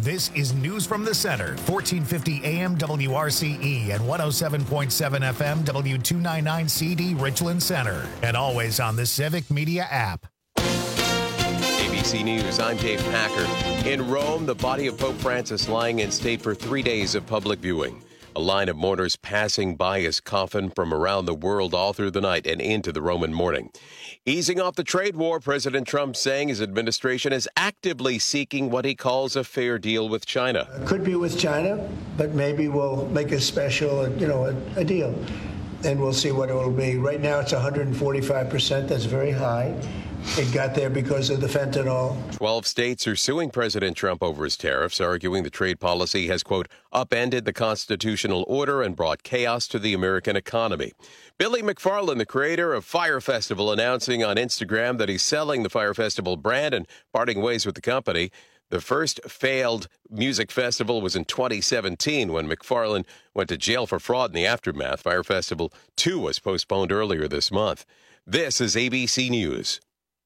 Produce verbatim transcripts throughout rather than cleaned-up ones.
This is News from the Center, fourteen fifty A M W R C E and one oh seven point seven F M W two ninety-nine C D Richland Center. And always on the Civic Media app. A B C News, I'm Dave Packer. In Rome, the body of Pope Francis lying in state for three days of public viewing. A line of mourners passing by his coffin from around the world all through the night and into the Roman morning. Easing off the trade war, President Trump saying his administration is actively seeking what he calls a fair deal with China. Could be with China, but maybe we'll make a special, you know, a, a deal. And we'll see what it will be. Right now it's one hundred forty-five percent. That's very high. It got there because of the fentanyl. Twelve states are suing President Trump over his tariffs, arguing the trade policy has, quote, upended the constitutional order and brought chaos to the American economy. Billy McFarland, the creator of Fyre Festival, announcing on Instagram that he's selling the Fyre Festival brand and parting ways with the company. The first failed music festival was in twenty seventeen when McFarland went to jail for fraud in the aftermath. Fyre Festival two was postponed earlier this month. This is A B C News.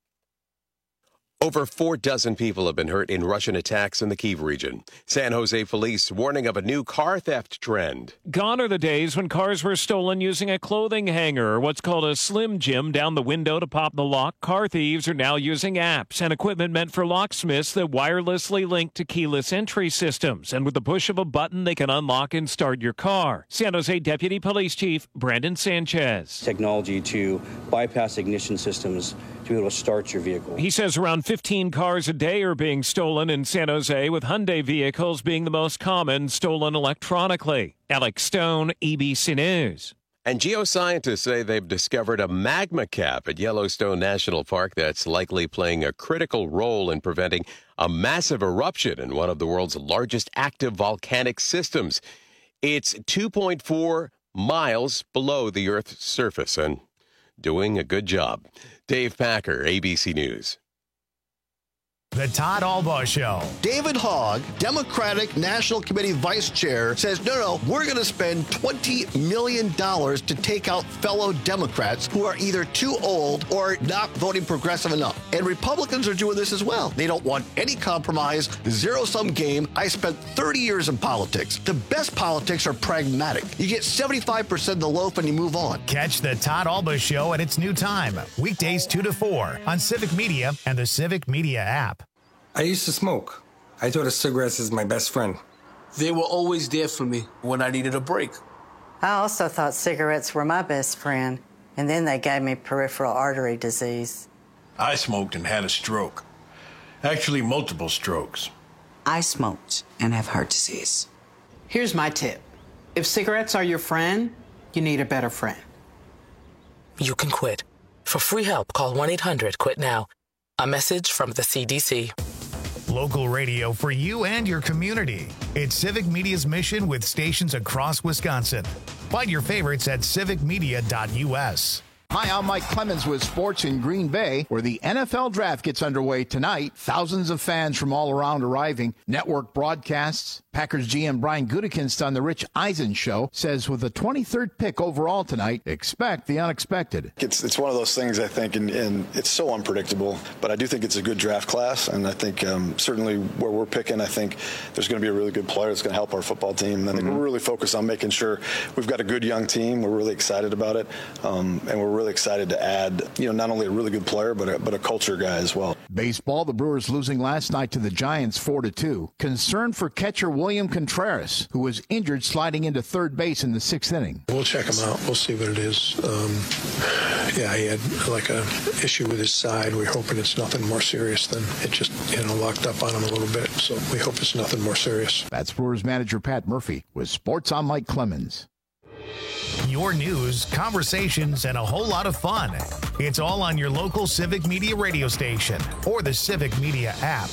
Over four dozen people have been hurt in Russian attacks in the Kyiv region. San Jose police warning of a new car theft trend. Gone are the days when cars were stolen using a clothing hanger or what's called a slim jim down the window to pop the lock. Car thieves are now using apps and equipment meant for locksmiths that wirelessly link to keyless entry systems. And with the push of a button, they can unlock and start your car. San Jose Deputy Police Chief Brandon Sanchez. Technology to bypass ignition systems to be able to start your vehicle. He says around fifteen cars a day are being stolen in San Jose, with Hyundai vehicles being the most common stolen electronically. Alex Stone, A B C News. And geoscientists say they've discovered a magma cap at Yellowstone National Park that's likely playing a critical role in preventing a massive eruption in one of the world's largest active volcanic systems. It's two point four miles below the Earth's surface and doing a good job. Dave Packer, A B C News. The Todd Albaugh Show. David Hogg, Democratic National Committee Vice Chair, says, no, no, we're going to spend twenty million dollars to take out fellow Democrats who are either too old or not voting progressive enough. And Republicans are doing this as well. They don't want any compromise, zero-sum game. I spent thirty years in politics. The best politics are pragmatic. You get seventy-five percent of the loaf and you move on. Catch the Todd Albaugh Show at its new time, weekdays two to four on Civic Media and the Civic Media app. I used to smoke. I thought of cigarettes as my best friend. They were always there for me when I needed a break. I also thought cigarettes were my best friend, and then they gave me peripheral artery disease. I smoked and had a stroke. Actually, multiple strokes. I smoked and have heart disease. Here's my tip. If cigarettes are your friend, you need a better friend. You can quit. For free help, call one eight hundred quit now. A message from the C D C. Local radio for you and your community. It's Civic Media's mission with stations across Wisconsin. Find your favorites at civic media dot U S. Hi, I'm Mike Clemens with sports in Green Bay, where the N F L draft gets underway tonight. Thousands of fans from all around arriving. Network broadcasts. Packers G M Brian Gutekunst on the Rich Eisen Show says with the twenty-third pick overall tonight, expect the unexpected. It's it's one of those things, I think, and, and it's so unpredictable, but I do think it's a good draft class, and I think um, certainly where we're picking, I think there's going to be a really good player that's going to help our football team, and I think mm-hmm. we're really focused on making sure we've got a good young team. We're really excited about it, um, and we're really excited to add, you know, not only a really good player, but a, but a culture guy as well. Baseball, the Brewers losing last night to the Giants four to two. Concern for catcher William Contreras, who was injured sliding into third base in the sixth inning. We'll check him out. We'll see what it is. Um, yeah, he had like a issue with his side. We're hoping it's nothing more serious than it just, you know, locked up on him a little bit. So we hope it's nothing more serious. That's Brewers manager Pat Murphy with Sports on Mike Clemens. Your news, conversations, and a whole lot of fun. It's all on your local Civic Media radio station or the Civic Media app.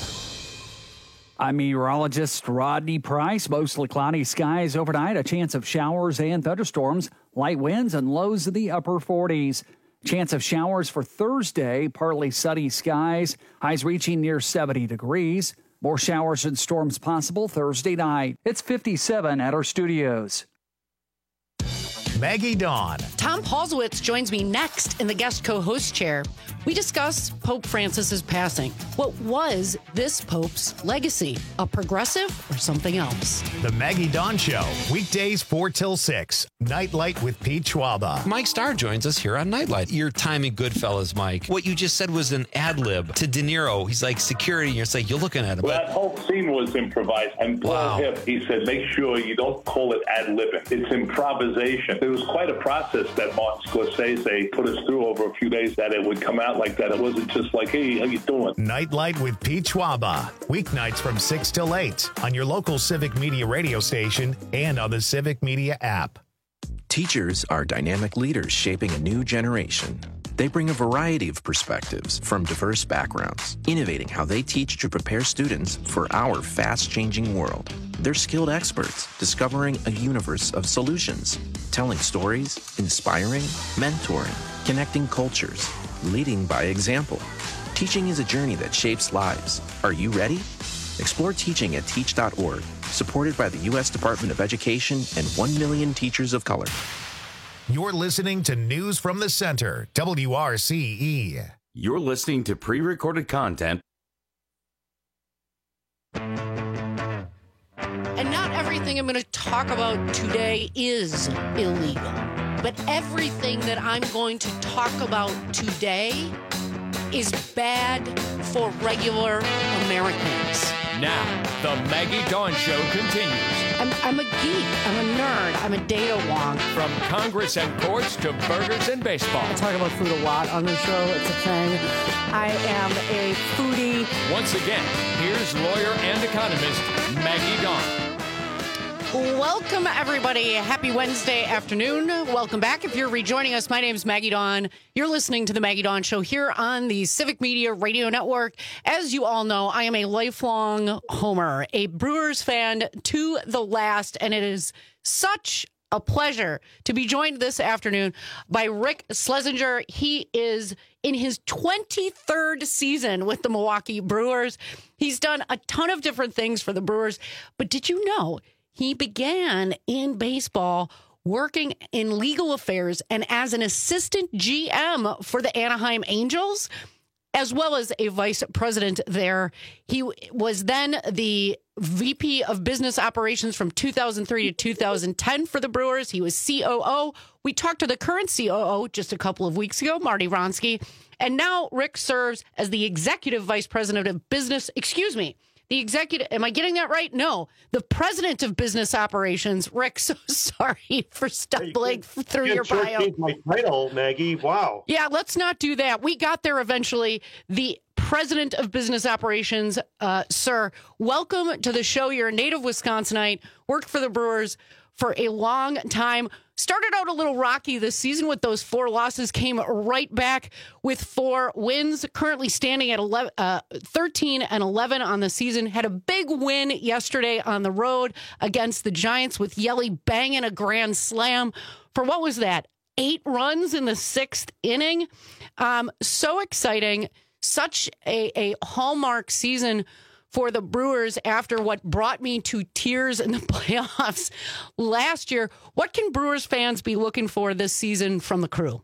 I'm meteorologist Rodney Price. Mostly cloudy skies overnight, a chance of showers and thunderstorms, light winds and lows in the upper forties. Chance of showers for Thursday, partly sunny skies, highs reaching near seventy degrees. More showers and storms possible Thursday night. It's fifty-seven at our studios. Maggie Dawn. Tom Paulsowitz joins me next in the guest co-host chair. We discuss Pope Francis's passing. What was this Pope's legacy? A progressive or something else? The Maggie Dawn Show, weekdays four till six. Nightlight with Pete Schwaba. Mike Starr joins us here on Nightlight. Your time in Goodfellas, Mike. What you just said was an ad lib to De Niro. He's like security. You're like, you're looking at him. Well, that whole scene was improvised. And Paul Wow. Hipp, he said, make sure you don't call it ad libbing. It's improvisation. It was quite a process that Martin Scorsese put us through over a few days that it would come out like that. It wasn't just like, hey, how you doing? Nightlight with Pete Schwaba. Weeknights from six till eight on your local Civic Media radio station and on the Civic Media app. Teachers are dynamic leaders shaping a new generation. They bring a variety of perspectives from diverse backgrounds, innovating how they teach to prepare students for our fast-changing world. They're skilled experts discovering a universe of solutions, telling stories, inspiring, mentoring, connecting cultures, leading by example. Teaching is a journey that shapes lives. Are you ready? Explore teaching at teach dot org, supported by the U S Department of Education and one million teachers of color. You're listening to News from the Center, W R C E. You're listening to pre-recorded content. And not everything I'm going to talk about today is illegal. But everything that I'm going to talk about today is bad for regular Americans. Now, the Maggie Dawn Show continues. I'm, I'm a geek. I'm a nerd. I'm a data wonk. From Congress and courts to burgers and baseball. I talk about food a lot on the show. It's a thing. I am a foodie. Once again, here's lawyer and economist Maggie Dawn. Welcome, everybody. Happy Wednesday afternoon. Welcome back. If you're rejoining us, my name is Maggie Dawn. You're listening to the Maggie Dawn Show here on the Civic Media Radio Network. As you all know, I am a lifelong homer, a Brewers fan to the last, and it is such a pleasure to be joined this afternoon by Rick Schlesinger. He is in his twenty-third season with the Milwaukee Brewers. He's done a ton of different things for the Brewers, but did you know he began in baseball working in legal affairs and as an assistant G M for the Anaheim Angels, as well as a vice president there. He was then the V P of business operations from two thousand three to two thousand ten for the Brewers. He was C O O. We talked to the current C O O just a couple of weeks ago, Marty Wronski. And now Rick serves as the executive vice president of business, excuse me, The executive, am I getting that right? No, the president of business operations. Rick, so sorry for stumbling hey, through you your bio. My title, Maggie. Wow. Yeah, let's not do that. We got there eventually. The president of business operations, uh, sir, welcome to the show. You're a native Wisconsinite, worked for the Brewers for a long time. Started out a little rocky this season with those four losses, came right back with four wins, currently standing at eleven, uh, thirteen and eleven on the season. Had a big win yesterday on the road against the Giants with Yelly banging a grand slam for what was that? Eight runs in the sixth inning. Um, so exciting. Such a, a hallmark season for the Brewers after what brought me to tears in the playoffs last year. What can Brewers fans be looking for this season from the crew?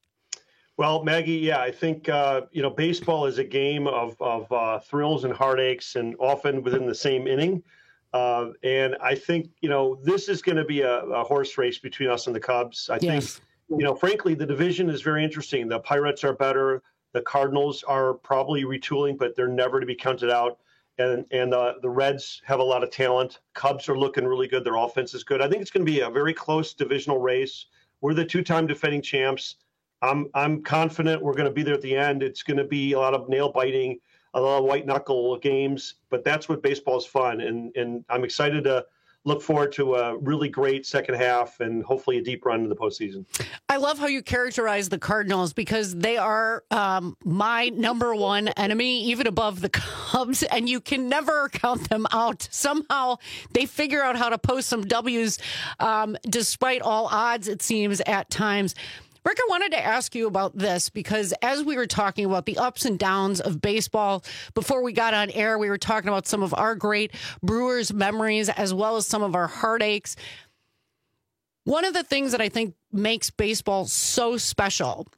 Well, Maggie, yeah, I think, uh, you know, baseball is a game of, of uh, thrills and heartaches and often within the same inning. Uh, and I think, you know, this is going to be a, a horse race between us and the Cubs. I yes. think, you know, frankly, the division is very interesting. The Pirates are better. The Cardinals are probably retooling, but they're never to be counted out. And and uh, the Reds have a lot of talent. Cubs are looking really good. Their offense is good. I think it's going to be a very close divisional race. We're the two-time defending champs. I'm I'm confident we're going to be there at the end. It's going to be a lot of nail-biting, a lot of white-knuckle games. But that's what baseball is fun. And, and I'm excited to look forward to a really great second half and hopefully a deep run in the postseason. I love how you characterize the Cardinals because they are um, my number one enemy, even above the Cubs, and you can never count them out. Somehow they figure out how to post some W's um, despite all odds, it seems, at times. Rick, I wanted to ask you about this because as we were talking about the ups and downs of baseball before we got on air, we were talking about some of our great Brewers memories as well as some of our heartaches. One of the things that I think makes baseball so special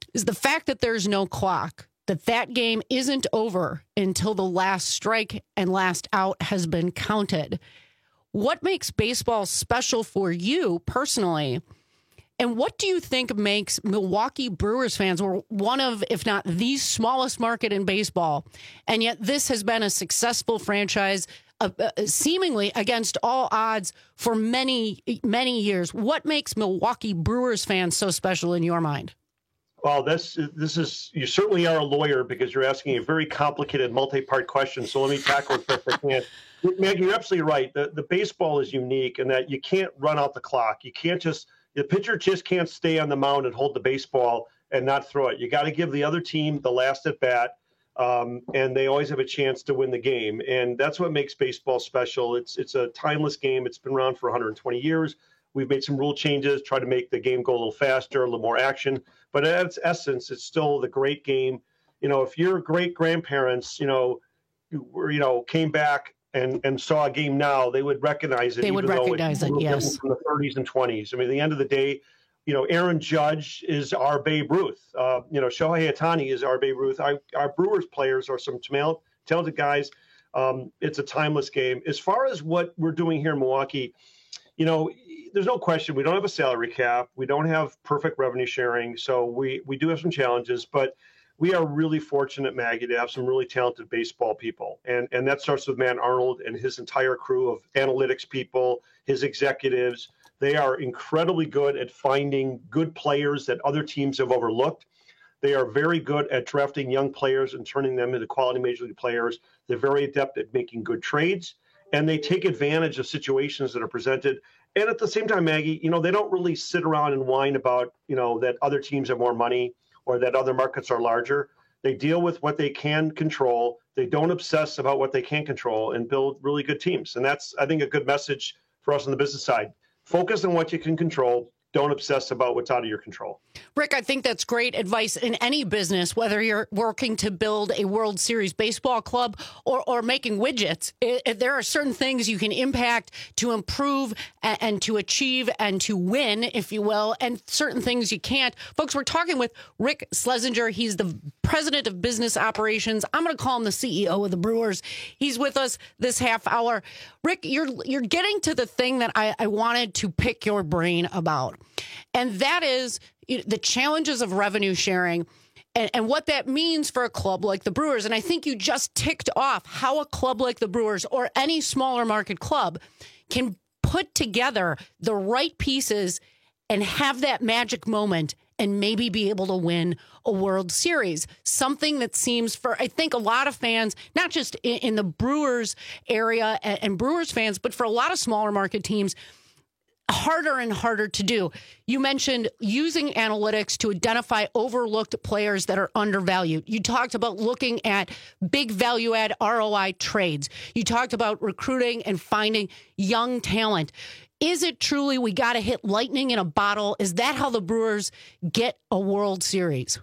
is the fact that there's no clock, that that game isn't over until the last strike and last out has been counted. What makes baseball special for you personally? And what do you think makes Milwaukee Brewers fans, we're one of, if not the smallest market in baseball, and yet this has been a successful franchise uh, uh, seemingly against all odds for many, many years. What makes Milwaukee Brewers fans so special in your mind? Well, this this is, you certainly are a lawyer because you're asking a very complicated multi-part question. So let me tackle it best I can. Maggie, you're absolutely right. The, the baseball is unique in that you can't run out the clock. You can't just, the pitcher just can't stay on the mound and hold the baseball and not throw it. You got to give the other team the last at bat, um, and they always have a chance to win the game. And that's what makes baseball special. It's it's a timeless game. It's been around for one hundred twenty years. We've made some rule changes, try to make the game go a little faster, a little more action. But at its essence, it's still the great game. You know, if your great grandparents, you know, were, you know, came back and, and saw a game now, they would recognize it. They would recognize it, yes. From the thirties and twenties. I mean, at the end of the day, you know, Aaron Judge is our Babe Ruth. Uh, you know, Shohei Ohtani is our Babe Ruth. Our, our Brewers players are some talented guys. Um, it's a timeless game. As far as what we're doing here in Milwaukee, you know, there's no question we don't have a salary cap. We don't have perfect revenue sharing. So we, we do have some challenges, but we are really fortunate, Maggie, to have some really talented baseball people. And and that starts with Matt Arnold and his entire crew of analytics people, his executives. They are incredibly good at finding good players that other teams have overlooked. They are very good at drafting young players and turning them into quality major league players. They're very adept at making good trades, and they take advantage of situations that are presented. And at the same time, Maggie, you know, they don't really sit around and whine about, you know, that other teams have more money or that other markets are larger. They deal with what they can control. They don't obsess about what they can't control and build really good teams. And that's, I think, a good message for us on the business side. Focus on what you can control. Don't obsess about what's out of your control. Rick, I think that's great advice in any business, whether you're working to build a World Series baseball club or, or making widgets. It, it, there are certain things you can impact to improve and, and to achieve and to win, if you will, and certain things you can't. Folks, we're talking with Rick Schlesinger. He's the president of business operations. I'm going to call him the C E O of the Brewers. He's with us this half hour. Rick, you're you're getting to the thing that I, I wanted to pick your brain about. And that is the challenges of revenue sharing and, and what that means for a club like the Brewers. And I think you just ticked off how a club like the Brewers or any smaller market club can put together the right pieces and have that magic moment and maybe be able to win a World Series. Something that seems for, I think, a lot of fans, not just in, in the Brewers area and, and Brewers fans, but for a lot of smaller market teams, harder and harder to do. You mentioned using analytics to identify overlooked players that are undervalued. You talked about looking at big value add R O I trades. You talked about recruiting and finding young talent. Is it truly we got to hit lightning in a bottle? Is that how the Brewers get a World Series?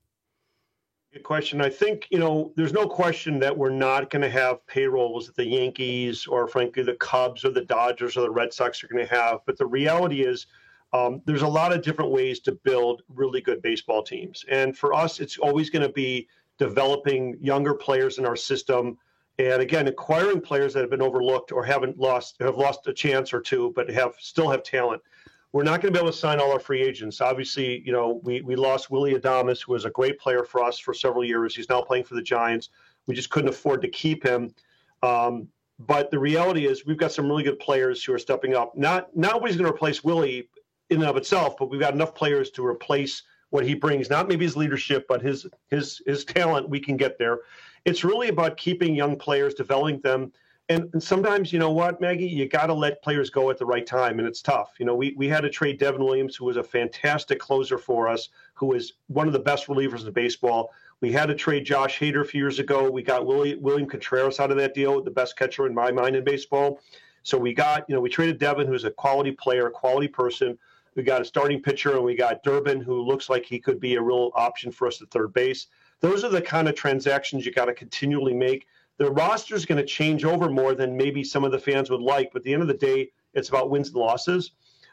Good question. I think, you know, there's no question that we're not going to have payrolls that the Yankees or, frankly, the Cubs or the Dodgers or the Red Sox are going to have. But the reality is um, there's a lot of different ways to build really good baseball teams. And for us, it's always going to be developing younger players in our system. And again, acquiring players that have been overlooked or haven't lost, have lost a chance or two, but have still have talent. We're not going to be able to sign all our free agents. Obviously, you know, we, we lost Willy Adames, who was a great player for us for several years. He's now playing for the Giants. We just couldn't afford to keep him. Um, but the reality is we've got some really good players who are stepping up. Not nobody's going to replace Willie in and of itself, but we've got enough players to replace what he brings. Not maybe his leadership, but his his his talent. We can get there. It's really about keeping young players, developing them. And, and sometimes, you know what, Maggie, you got to let players go at the right time, and it's tough. You know, we, we had to trade Devin Williams, who was a fantastic closer for us, who was one of the best relievers in baseball. We had to trade Josh Hader a few years ago. We got Willie, William Contreras out of that deal, the best catcher in my mind in baseball. So we got, you know, we traded Devin, who's a quality player, a quality person. We got a starting pitcher, and we got Durbin, who looks like he could be a real option for us at third base. Those are the kind of transactions you got to continually make. The roster is going to change over more than maybe some of the fans would like, but at the end of the day, it's about wins and losses.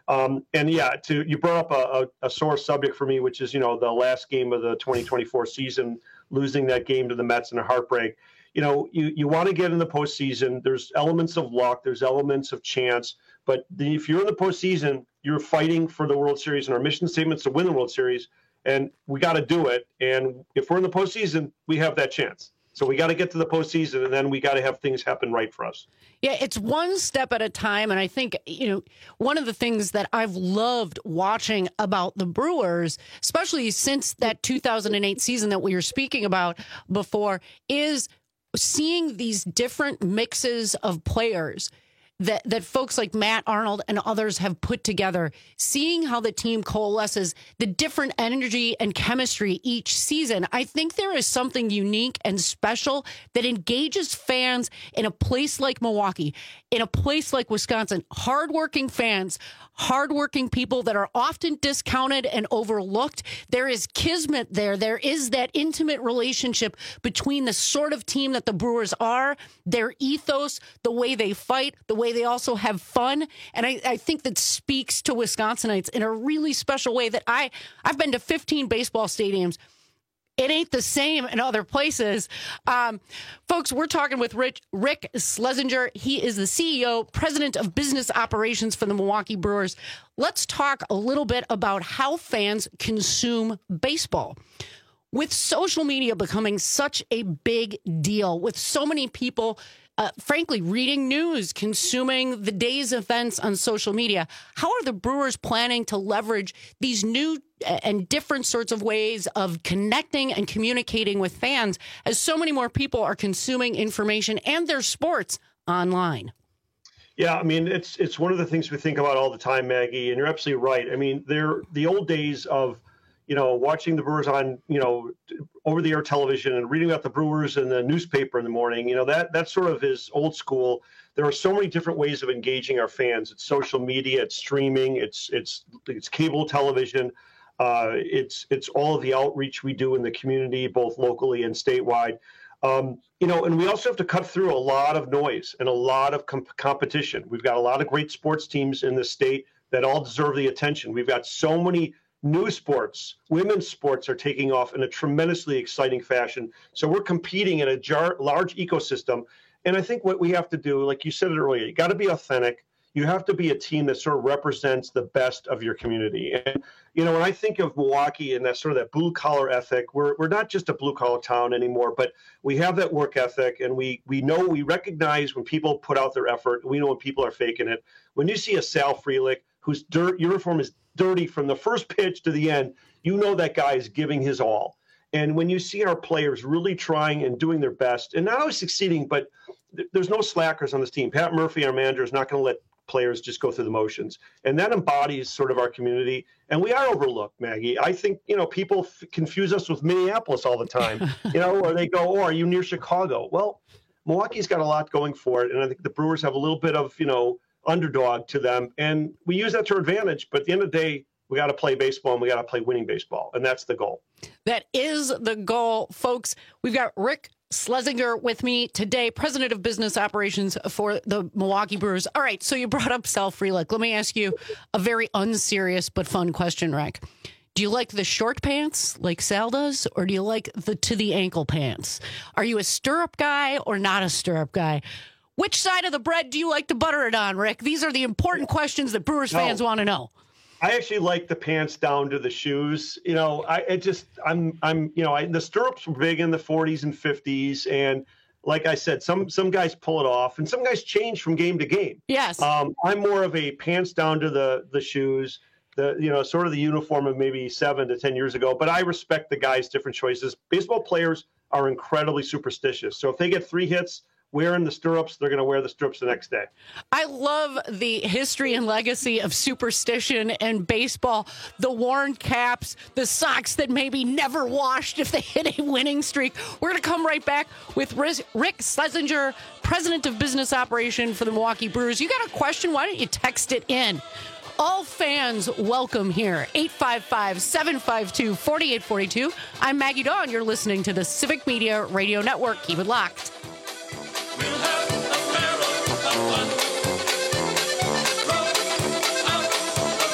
Um, and yeah, to you brought up a, a, a sore subject for me, which is, you know, the last game of the twenty twenty-four season, losing that game to the Mets in a heartbreak. You know, you, you want to get in the postseason. There's elements of luck. There's elements of chance. But the, if you're in the postseason, you're fighting for the World Series, and our mission statement's to win the World Series. And we got to do it. And if we're in the postseason, we have that chance. So we got to get to the postseason, and then we got to have things happen right for us. Yeah, it's one step at a time. And I think, you know, one of the things that I've loved watching about the Brewers, especially since that two thousand eight season that we were speaking about before, is seeing these different mixes of players that that folks like Matt Arnold and others have put together, seeing how the team coalesces, the different energy and chemistry each season. I think there is something unique and special that engages fans in a place like Milwaukee, in a place like Wisconsin. Hardworking fans, hardworking people that are often discounted and overlooked. There is kismet there. There is that intimate relationship between the sort of team that the Brewers are, their ethos, the way they fight, the way they also have fun. And I, I think that speaks to Wisconsinites in a really special way that I, I've been to fifteen baseball stadiums. It ain't the same in other places. Um, folks, we're talking with Rich, Rick Schlesinger. He is the C E O, President of Business Operations for the Milwaukee Brewers. Let's talk a little bit about how fans consume baseball. With social media becoming such a big deal, with so many people Uh, frankly, reading news, consuming the day's events on social media, how are the Brewers planning to leverage these new and different sorts of ways of connecting and communicating with fans as so many more people are consuming information and their sports online? Yeah, I mean, it's it's one of the things we think about all the time, Maggie, and you're absolutely right. I mean, they're the old days of, you know, watching the Brewers on, you know, over-the-air television and reading about the Brewers in the newspaper in the morning, you know, that that sort of is old school. There are so many different ways of engaging our fans. It's social media, it's streaming, it's it's it's cable television, uh, it's it's all of the outreach we do in the community, both locally and statewide. Um, you know, and we also have to cut through a lot of noise and a lot of comp- competition. We've got a lot of great sports teams in the state that all deserve the attention. We've got so many new sports, women's sports are taking off in a tremendously exciting fashion. So we're competing in a jar, large ecosystem. And I think what we have to do, like you said it earlier, you got to be authentic. You have to be a team that sort of represents the best of your community. And, you know, when I think of Milwaukee and that sort of that blue collar ethic, we're we're not just a blue collar town anymore, but we have that work ethic, and we we know, we recognize when people put out their effort. We know when people are faking it. When you see a Sal Frelick, whose dirt uniform is dirty from the first pitch to the end, you know that guy is giving his all. And when you see our players really trying and doing their best, and not always succeeding, but th- there's no slackers on this team. Pat Murphy, our manager, is not going to let players just go through the motions. And that embodies sort of our community. And we are overlooked, Maggie. I think, you know, people f- confuse us with Minneapolis all the time, you know, or they go, oh, are you near Chicago? Well, Milwaukee's got a lot going for it. And I think the Brewers have a little bit of, you know, underdog to them, and we use that to our advantage. But at the end of the day, we got to play baseball, and we got to play winning baseball, and that's the goal. That is the goal, folks. We've got Rick Schlesinger with me today, President of Business Operations for the Milwaukee Brewers. All right, so you brought up Sal Frelick. Let me ask you a very unserious but fun question, Rick. Do you like the short pants like Sal does, or do you like the to the ankle pants? Are you a stirrup guy or not a stirrup guy? Which side of the bread do you like to butter it on, Rick? These are the important questions that Brewers fans no, want to know. I actually like the pants down to the shoes. You know, I it just I'm I'm you know I, the stirrups were big in the forties and fifties, and like I said, some some guys pull it off, and some guys change from game to game. Yes, um, I'm more of a pants down to the the shoes. The you know sort of the uniform of maybe seven to ten years ago. But I respect the guys' different choices. Baseball players are incredibly superstitious, so if they get three hits wearing the stirrups, they're going to wear the stirrups the next day. I love the history and legacy of superstition and baseball, the worn caps, the socks that maybe never washed if they hit a winning streak. We're going to come right back with Rick Schlesinger, President of Business Operation for the Milwaukee Brewers. You got a question? Why don't you text it in? All fans welcome here. eight five five, seven five two, four eight four two. I'm Maggie Dawn. You're listening to the Civic Media Radio Network. Keep it locked. We'll have a barrel of fun. Throw out the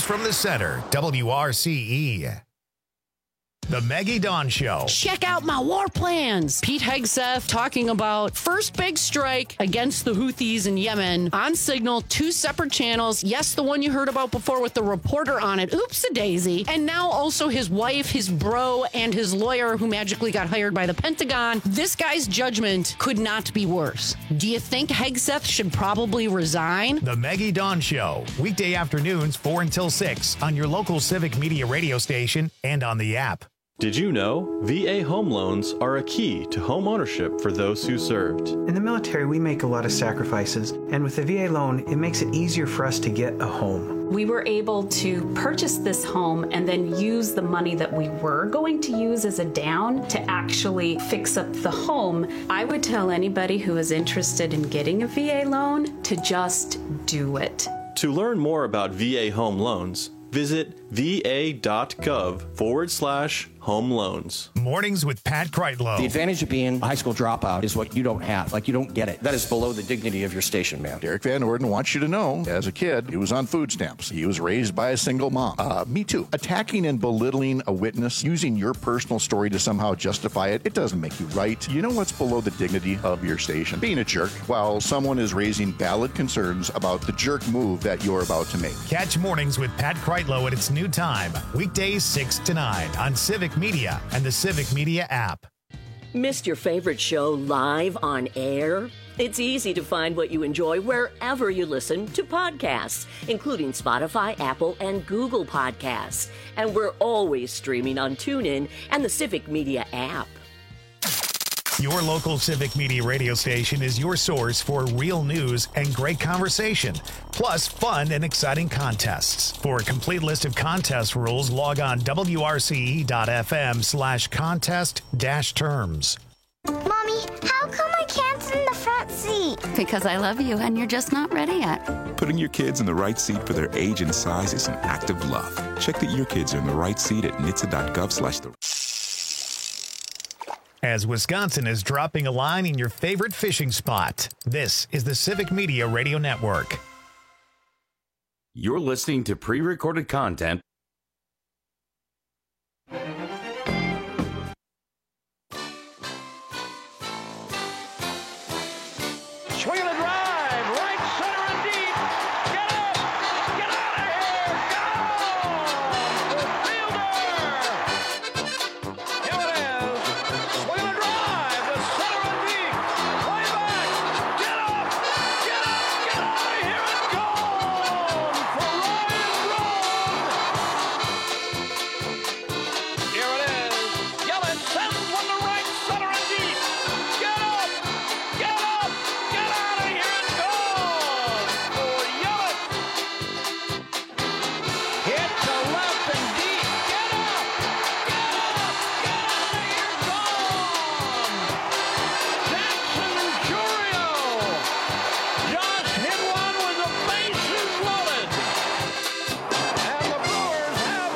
News from the Center, W R C E. The Maggie Dawn Show. Check out my war plans. Pete Hegseth talking about first big strike against the Houthis in Yemen on Signal, two separate channels. Yes, the one you heard about before with the reporter on it. Oops-a-daisy. And now also his wife, his bro, and his lawyer who magically got hired by the Pentagon. This guy's judgment could not be worse. Do you think Hegseth should probably resign? The Maggie Dawn Show. Weekday afternoons, four until six on your local Civic Media radio station and on the app. Did you know V A home loans are a key to home ownership for those who served? In the military, we make a lot of sacrifices, and with the V A loan, it makes it easier for us to get a home. We were able to purchase this home and then use the money that we were going to use as a down to actually fix up the home. I would tell anybody who is interested in getting a V A loan to just do it. To learn more about V A home loans, visit va.gov forward slash home loans. Mornings with Pat Kreitlow. The advantage of being a high school dropout is what you don't have. Like, you don't get it. That is below the dignity of your station, man. Derek Van Orden wants you to know, as a kid, he was on food stamps. He was raised by a single mom. Uh, me too. Attacking and belittling a witness, using your personal story to somehow justify it, it doesn't make you right. You know what's below the dignity of your station? Being a jerk while someone is raising valid concerns about the jerk move that you're about to make. Catch Mornings with Pat Kreitlow at its new time, weekdays six to nine on Civic Media and the Civic Media app. Missed your favorite show live on air? It's easy to find what you enjoy wherever you listen to podcasts, including Spotify, Apple, and Google Podcasts. And we're always streaming on TuneIn and the Civic Media app. Your local Civic Media radio station is your source for real news and great conversation, plus fun and exciting contests. For a complete list of contest rules, log on W R C E dot F M slash contest dash terms. Mommy, how come I can't sit in the front seat? Because I love you and you're just not ready yet. Putting your kids in the right seat for their age and size is an act of love. Check that your kids are in the right seat at N H T S A dot gov slash the... As Wisconsin is dropping a line in your favorite fishing spot, this is the Civic Media Radio Network. You're listening to pre-recorded content. Swing and a drive, right center and deep. Get up, get out of here, go! The fielder. Here it is. Swing and a drive to center and deep. Way back. Get up, get up, get out of here and gone for Ryan Braun. Here it is. Yelich sends one to right center and deep. Get up, get up. Get out of here and gone for Yelich. Hit to left and deep. Get up, get up, get out of here, gone. Jackson and Curio just hit one with the bases loaded. And the Brewers have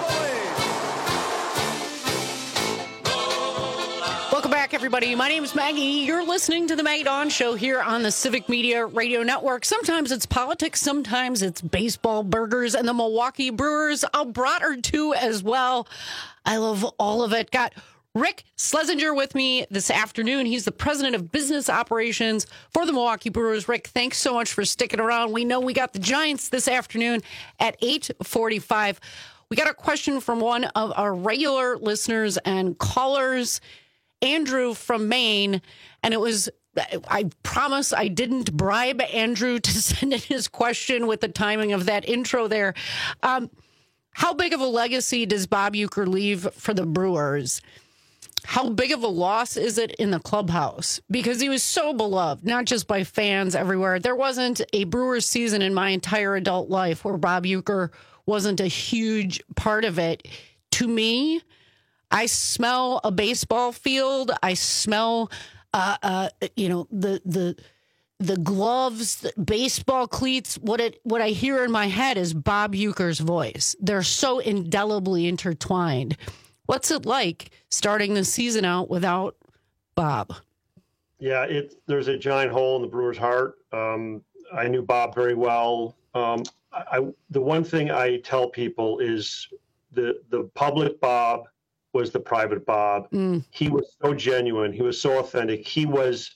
the lead. Welcome back, everybody. My name is Maggie. You're listening to the Maggie Dawn Show here on the Civic Media Radio Network. Sometimes it's politics, sometimes it's baseball, burgers, and the Milwaukee Brewers. A brat or two as well. I love all of it. Got Rick Schlesinger with me this afternoon. He's the president of business operations for the Milwaukee Brewers. Rick, thanks so much for sticking around. We know we got the Giants this afternoon at eight forty-five. We got a question from one of our regular listeners and callers, Andrew from Maine, and it was, I promise I didn't bribe Andrew to send in his question with the timing of that intro there. Um, how big of a legacy does Bob Uecker leave for the Brewers? How big of a loss is it in the clubhouse? Because he was so beloved, not just by fans everywhere. There wasn't a Brewers season in my entire adult life where Bob Uecker wasn't a huge part of it. To me, I smell a baseball field. I smell, uh, uh, you know, the the the gloves, the baseball cleats. What it what I hear in my head is Bob Uecker's voice. They're so indelibly intertwined. What's it like starting the season out without Bob? Yeah, it there's a giant hole in the Brewers' heart. Um, I knew Bob very well. Um, I, the one thing I tell people is the the public Bob was the private Bob. Mm. He was so genuine. He was so authentic. He was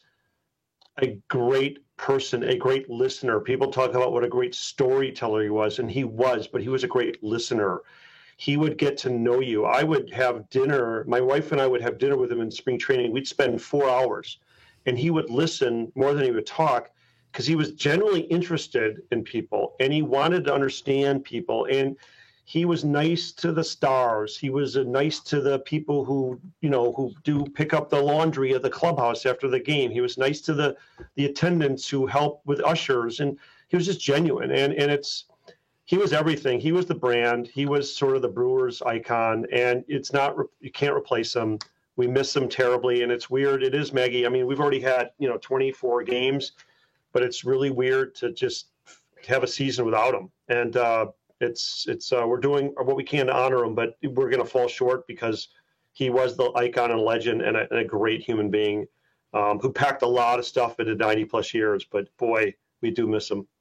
a great person, a great listener. People talk about what a great storyteller he was, and he was, but he was a great listener. He would get to know you. I would have dinner. My wife and I would have dinner with him in spring training. We'd spend four hours, and he would listen more than he would talk because he was genuinely interested in people, and he wanted to understand people. And he was nice to the stars. He was uh, nice to the people who, you know, who do pick up the laundry at the clubhouse after the game. He was nice to the the attendants who help with ushers, and he was just genuine. And and it's he was everything. He was the brand. He was sort of the Brewers icon, and it's not you can't replace him. We miss him terribly, and it's weird. It is, Maggie. I mean, we've already had you know twenty-four games, but it's really weird to just have a season without him. And uh, It's it's uh, we're doing what we can to honor him, but we're going to fall short because he was the icon and legend and a, and a great human being um, who packed a lot of stuff into ninety plus years. But boy, we do miss him.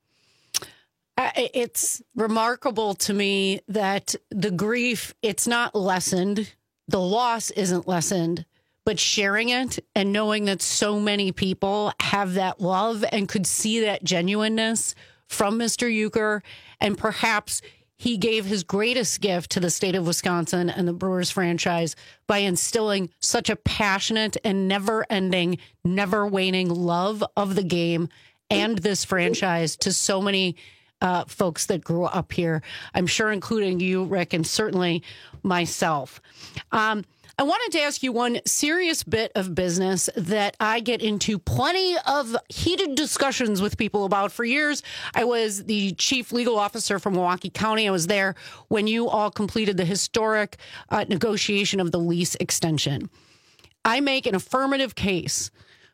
Uh, it's remarkable to me that the grief, it's not lessened. The loss isn't lessened, but sharing it and knowing that so many people have that love and could see that genuineness from Mister Uecker, and perhaps he gave his greatest gift to the state of Wisconsin and the Brewers franchise by instilling such a passionate and never-ending, never-waning love of the game and this franchise to so many uh, folks that grew up here. I'm sure including you, Rick, and certainly myself. Um, I wanted to ask you one serious bit of business that I get into plenty of heated discussions with people about for years. I was the chief legal officer for Milwaukee County. I was there when you all completed the historic uh, negotiation of the lease extension. I make an affirmative case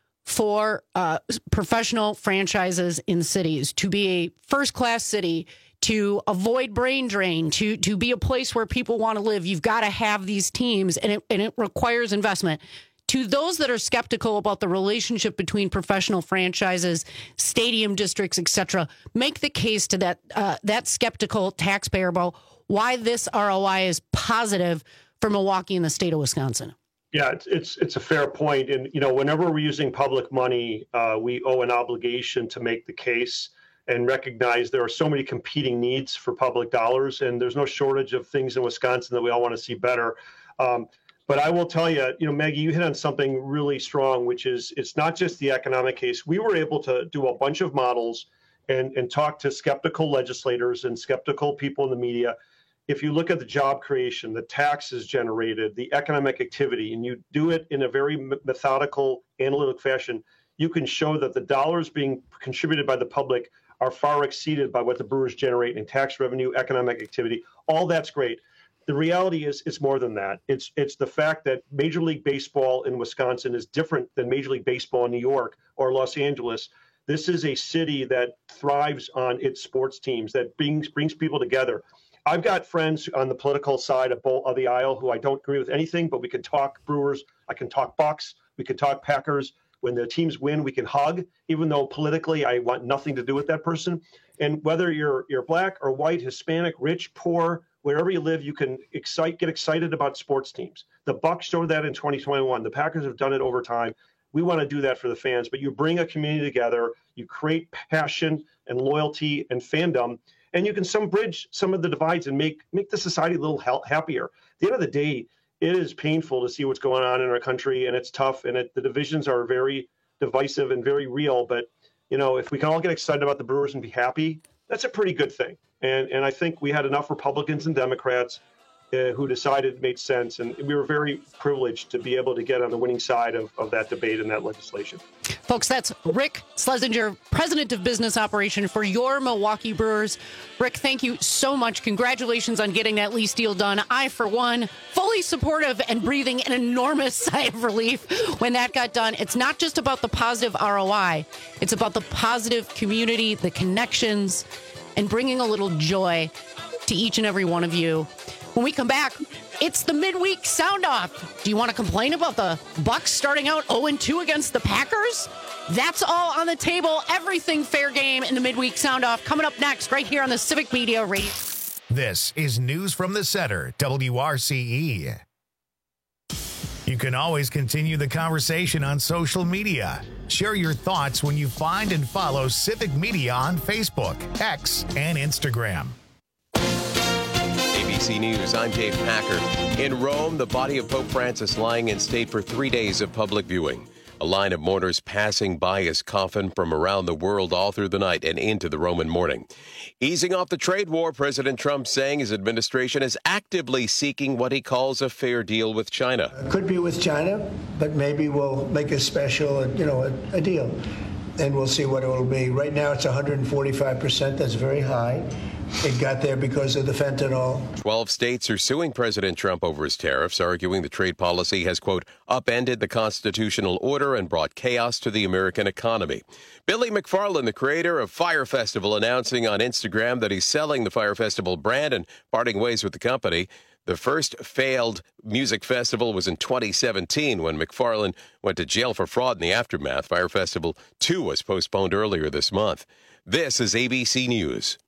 for uh, professional franchises in cities to be a first-class city, to avoid brain drain, to to be a place where people want to live. You've got to have these teams, and it, and it requires investment. To those that are skeptical about the relationship between professional franchises, stadium districts, et cetera, make the case to that uh, that skeptical taxpayer about why this R O I is positive for Milwaukee and the state of Wisconsin. Yeah, it's it's, it's a fair point. And, you know, whenever we're using public money, uh, we owe an obligation to make the case and recognize there are so many competing needs for public dollars, and there's no shortage of things in Wisconsin that we all want to see better. Um, but I will tell you, you know, Maggie, you hit on something really strong, which is it's not just the economic case. We were able to do a bunch of models and, and talk to skeptical legislators and skeptical people in the media. If you look at the job creation, the taxes generated, the economic activity, and you do it in a very methodical, analytic fashion, you can show that the dollars being contributed by the public are far exceeded by what the Brewers generate in tax revenue, economic activity. All that's great. The reality is it's more than that. It's it's the fact that Major League Baseball in Wisconsin is different than Major League Baseball in New York or Los Angeles. This is a city that thrives on its sports teams, that brings brings people together. I've got friends on the political side of, both, of the aisle who I don't agree with anything, but we can talk Brewers. I can talk Bucks. We can talk Packers. When the teams win, we can hug, even though politically I want nothing to do with that person. And whether you're you're black or white, Hispanic, rich, poor, wherever you live, you can excite get excited about sports teams. The Bucks showed that in twenty twenty-one. The Packers have done it over time. We want to do that for the fans, but you bring a community together, you create passion and loyalty and fandom, and you can some bridge some of the divides and make make the society a little happier. At the end of the day, it is painful to see what's going on in our country, and it's tough, and it, the divisions are very divisive and very real. But, you know, if we can all get excited about the Brewers and be happy, that's a pretty good thing. And and I think we had enough Republicans and Democrats uh, who decided it made sense, and we were very privileged to be able to get on the winning side of, of that debate and that legislation. Folks, that's Rick Schlesinger, President of Business Operation for your Milwaukee Brewers. Rick, thank you so much. Congratulations on getting that lease deal done. I, for one, fully supportive and breathing an enormous sigh of relief when that got done. It's not just about the positive R O I. It's about the positive community, the connections, and bringing a little joy to each and every one of you. When we come back, it's the midweek sound-off. Do you want to complain about the Bucs starting out oh and two against the Packers? That's all on the table. Everything fair game in the midweek sound-off. Coming up next, right here on the Civic Media Radio. This is News from the Center, W R C E. You can always continue the conversation on social media. Share your thoughts when you find and follow Civic Media on Facebook, X, and Instagram. A B C News, I'm Dave Packer. In Rome, the body of Pope Francis lying in state for three days of public viewing. A line of mourners passing by his coffin from around the world all through the night and into the Roman morning. Easing off the trade war, President Trump saying his administration is actively seeking what he calls a fair deal with China. Could be with China, but maybe we'll make a special, you know, a, a deal, and we'll see what it will be. Right now, it's one hundred forty-five percent. That's very high. It got there because of the fentanyl. Twelve states are suing President Trump over his tariffs, arguing the trade policy has, quote, upended the constitutional order and brought chaos to the American economy. Billy McFarland, the creator of Fyre Festival, announcing on Instagram that he's selling the Fyre Festival brand and parting ways with the company. The first failed music festival was in twenty seventeen when McFarland went to jail for fraud in the aftermath. Fyre Festival two was postponed earlier this month. This is A B C News.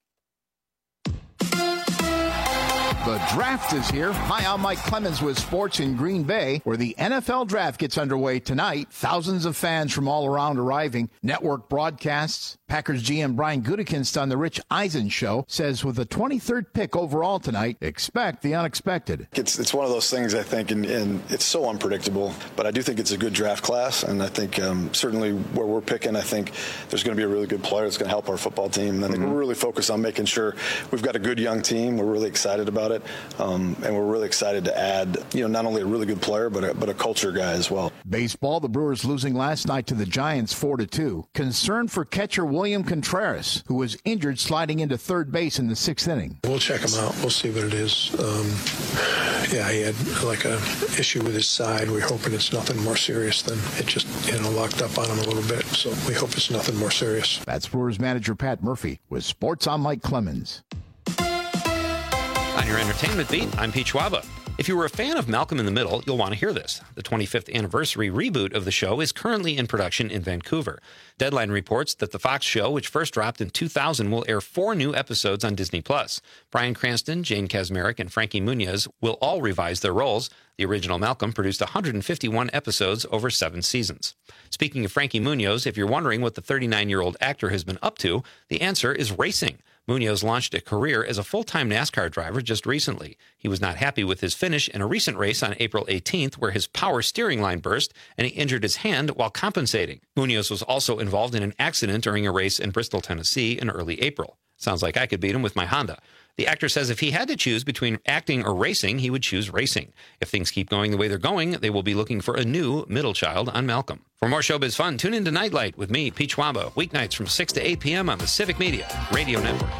The draft is here. Hi, I'm Mike Clemens with sports in Green Bay, where the N F L draft gets underway tonight. Thousands of fans from all around arriving. Network broadcasts. Packers G M Brian Gutekunst on the Rich Eisen Show says with the twenty-third pick overall tonight, expect the unexpected. It's it's one of those things, I think, and, and it's so unpredictable, but I do think it's a good draft class, and I think um, certainly where we're picking, I think there's going to be a really good player that's going to help our football team, and I think mm-hmm. we're really focused on making sure we've got a good young team. We're really excited about it, um, and we're really excited to add, you know, not only a really good player, but a, but a culture guy as well. Baseball, the Brewers losing last night to the Giants four to two. Concern for catcher William Contreras, who was injured sliding into third base in the sixth inning. We'll check him out. We'll see what it is. Um, yeah, he had like a issue with his side. We're hoping it's nothing more serious than it just, you know, locked up on him a little bit. So we hope it's nothing more serious. That's Brewers manager Pat Murphy with Sports on Mike Clemens. On your entertainment beat, I'm Pete Schwaba. If you were a fan of Malcolm in the Middle, you'll want to hear this. The twenty-fifth anniversary reboot of the show is currently in production in Vancouver. Deadline reports that the Fox show, which first dropped in two thousand, will air four new episodes on Disney Plus. Bryan Cranston, Jane Kaczmarek, and Frankie Muniz will all revise their roles. The original Malcolm produced one hundred fifty-one episodes over seven seasons. Speaking of Frankie Muniz, if you're wondering what the thirty-nine-year-old actor has been up to, the answer is racing. Munoz launched a career as a full-time NASCAR driver just recently. He was not happy with his finish in a recent race on April eighteenth where his power steering line burst and he injured his hand while compensating. Munoz was also involved in an accident during a race in Bristol, Tennessee in early April. Sounds like I could beat him with my Honda. The actor says if he had to choose between acting or racing, he would choose racing. If things keep going the way they're going, they will be looking for a new middle child on Malcolm. For more showbiz fun, tune in to Nightlight with me, Pete Schwaba, weeknights from six to eight p.m. on the Civic Media Radio Network.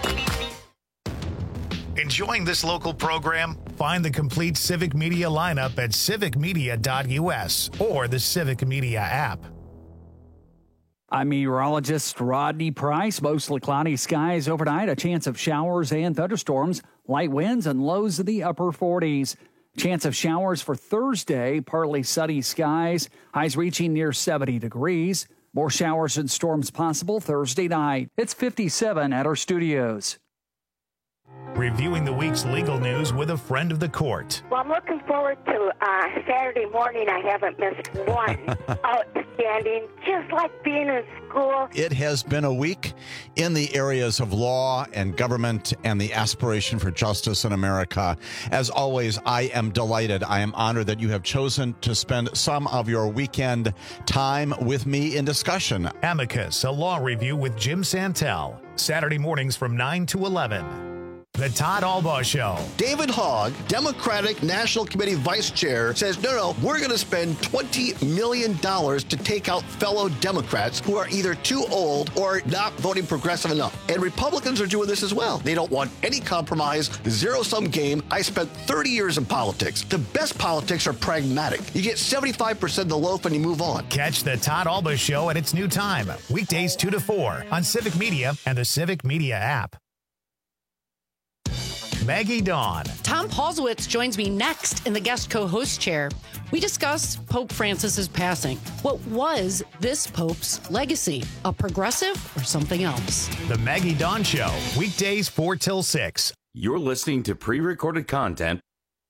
Enjoying this local program? Find the complete Civic Media lineup at civic media dot u s or the Civic Media app. I'm meteorologist Rodney Price. Mostly cloudy skies overnight. A chance of showers and thunderstorms. Light winds and lows in the upper forties. Chance of showers for Thursday. Partly sunny skies. Highs reaching near seventy degrees. More showers and storms possible Thursday night. It's fifty-seven at our studios. Reviewing the week's legal news with a friend of the court. Well, I'm looking forward to uh, Saturday morning. I haven't missed one. Outstanding, just like being in school. It has been a week in the areas of law and government and the aspiration for justice in America. As always, I am delighted. I am honored that you have chosen to spend some of your weekend time with me in discussion. Amicus, a law review with Jim Santel. Saturday mornings from nine to eleven. The Todd Albaugh Show. David Hogg, Democratic National Committee Vice Chair, says, no, no, we're going to spend twenty million dollars to take out fellow Democrats who are either too old or not voting progressive enough. And Republicans are doing this as well. They don't want any compromise, zero-sum game. I spent thirty years in politics. The best politics are pragmatic. You get seventy-five percent of the loaf and you move on. Catch The Todd Albaugh Show at its new time, weekdays two to four on Civic Media and the Civic Media app. Maggie Dawn. Tom Paulsowitz joins me next in the guest co-host chair. We discuss Pope Francis's passing. What was this Pope's legacy? A progressive or something else? The Maggie Dawn Show, weekdays four till six. You're listening to pre-recorded content.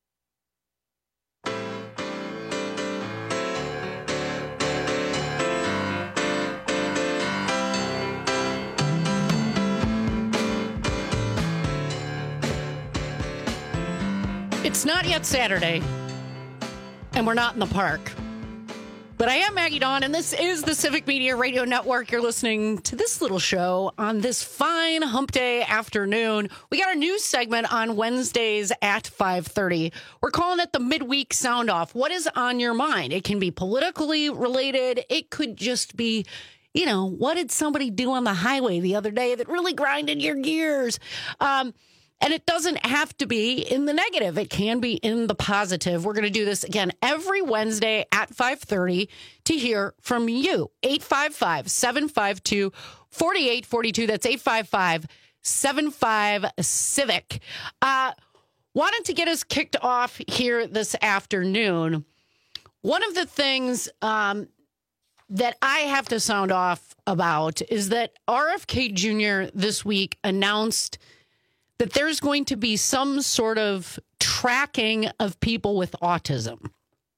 It's not yet Saturday, and we're not in the park. But I am Maggie Dawn, and this is the Civic Media Radio Network. You're listening to this little show on this fine hump day afternoon. We got a news segment on Wednesdays at five thirty. We're calling it the Midweek Sound Off. What is on your mind? It can be politically related. It could just be, you know, what did somebody do on the highway the other day that really grinded your gears? Um... And it doesn't have to be in the negative. It can be in the positive. We're going to do this again every Wednesday at five thirty to hear from you. eight five five, seven five two, four eight four two. That's eight five five, seven five, CIVIC. Uh, wanted to get us kicked off here this afternoon. One of the things um, that I have to sound off about is that R F K Junior this week announced that there's going to be some sort of tracking of people with autism.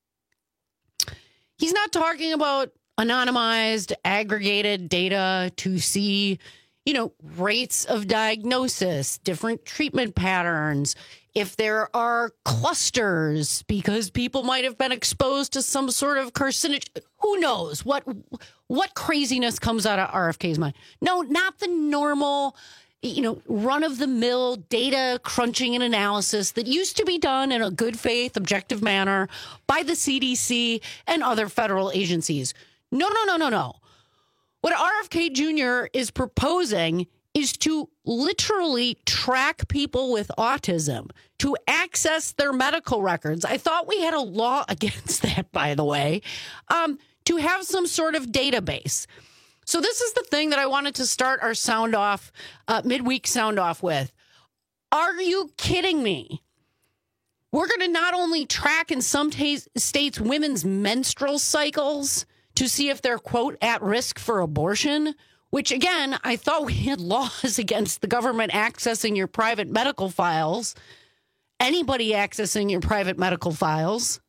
He's not talking about anonymized, aggregated data to see, you know, rates of diagnosis, different treatment patterns, if there are clusters because people might have been exposed to some sort of carcinogen. Who knows what what craziness comes out of R F K's mind? No, not the normal, you know, run-of-the-mill data crunching and analysis that used to be done in a good faith, objective manner by the C D C and other federal agencies. No, no, no, no, no. What R F K Junior is proposing is to literally track people with autism, to access their medical records. I thought we had a law against that, by the way, um, to have some sort of database. So this is the thing that I wanted to start our sound off, uh, midweek sound off with. Are you kidding me? We're going to not only track in some t- states women's menstrual cycles to see if they're, quote, at risk for abortion, which, again, I thought we had laws against the government accessing your private medical files, anybody accessing your private medical files.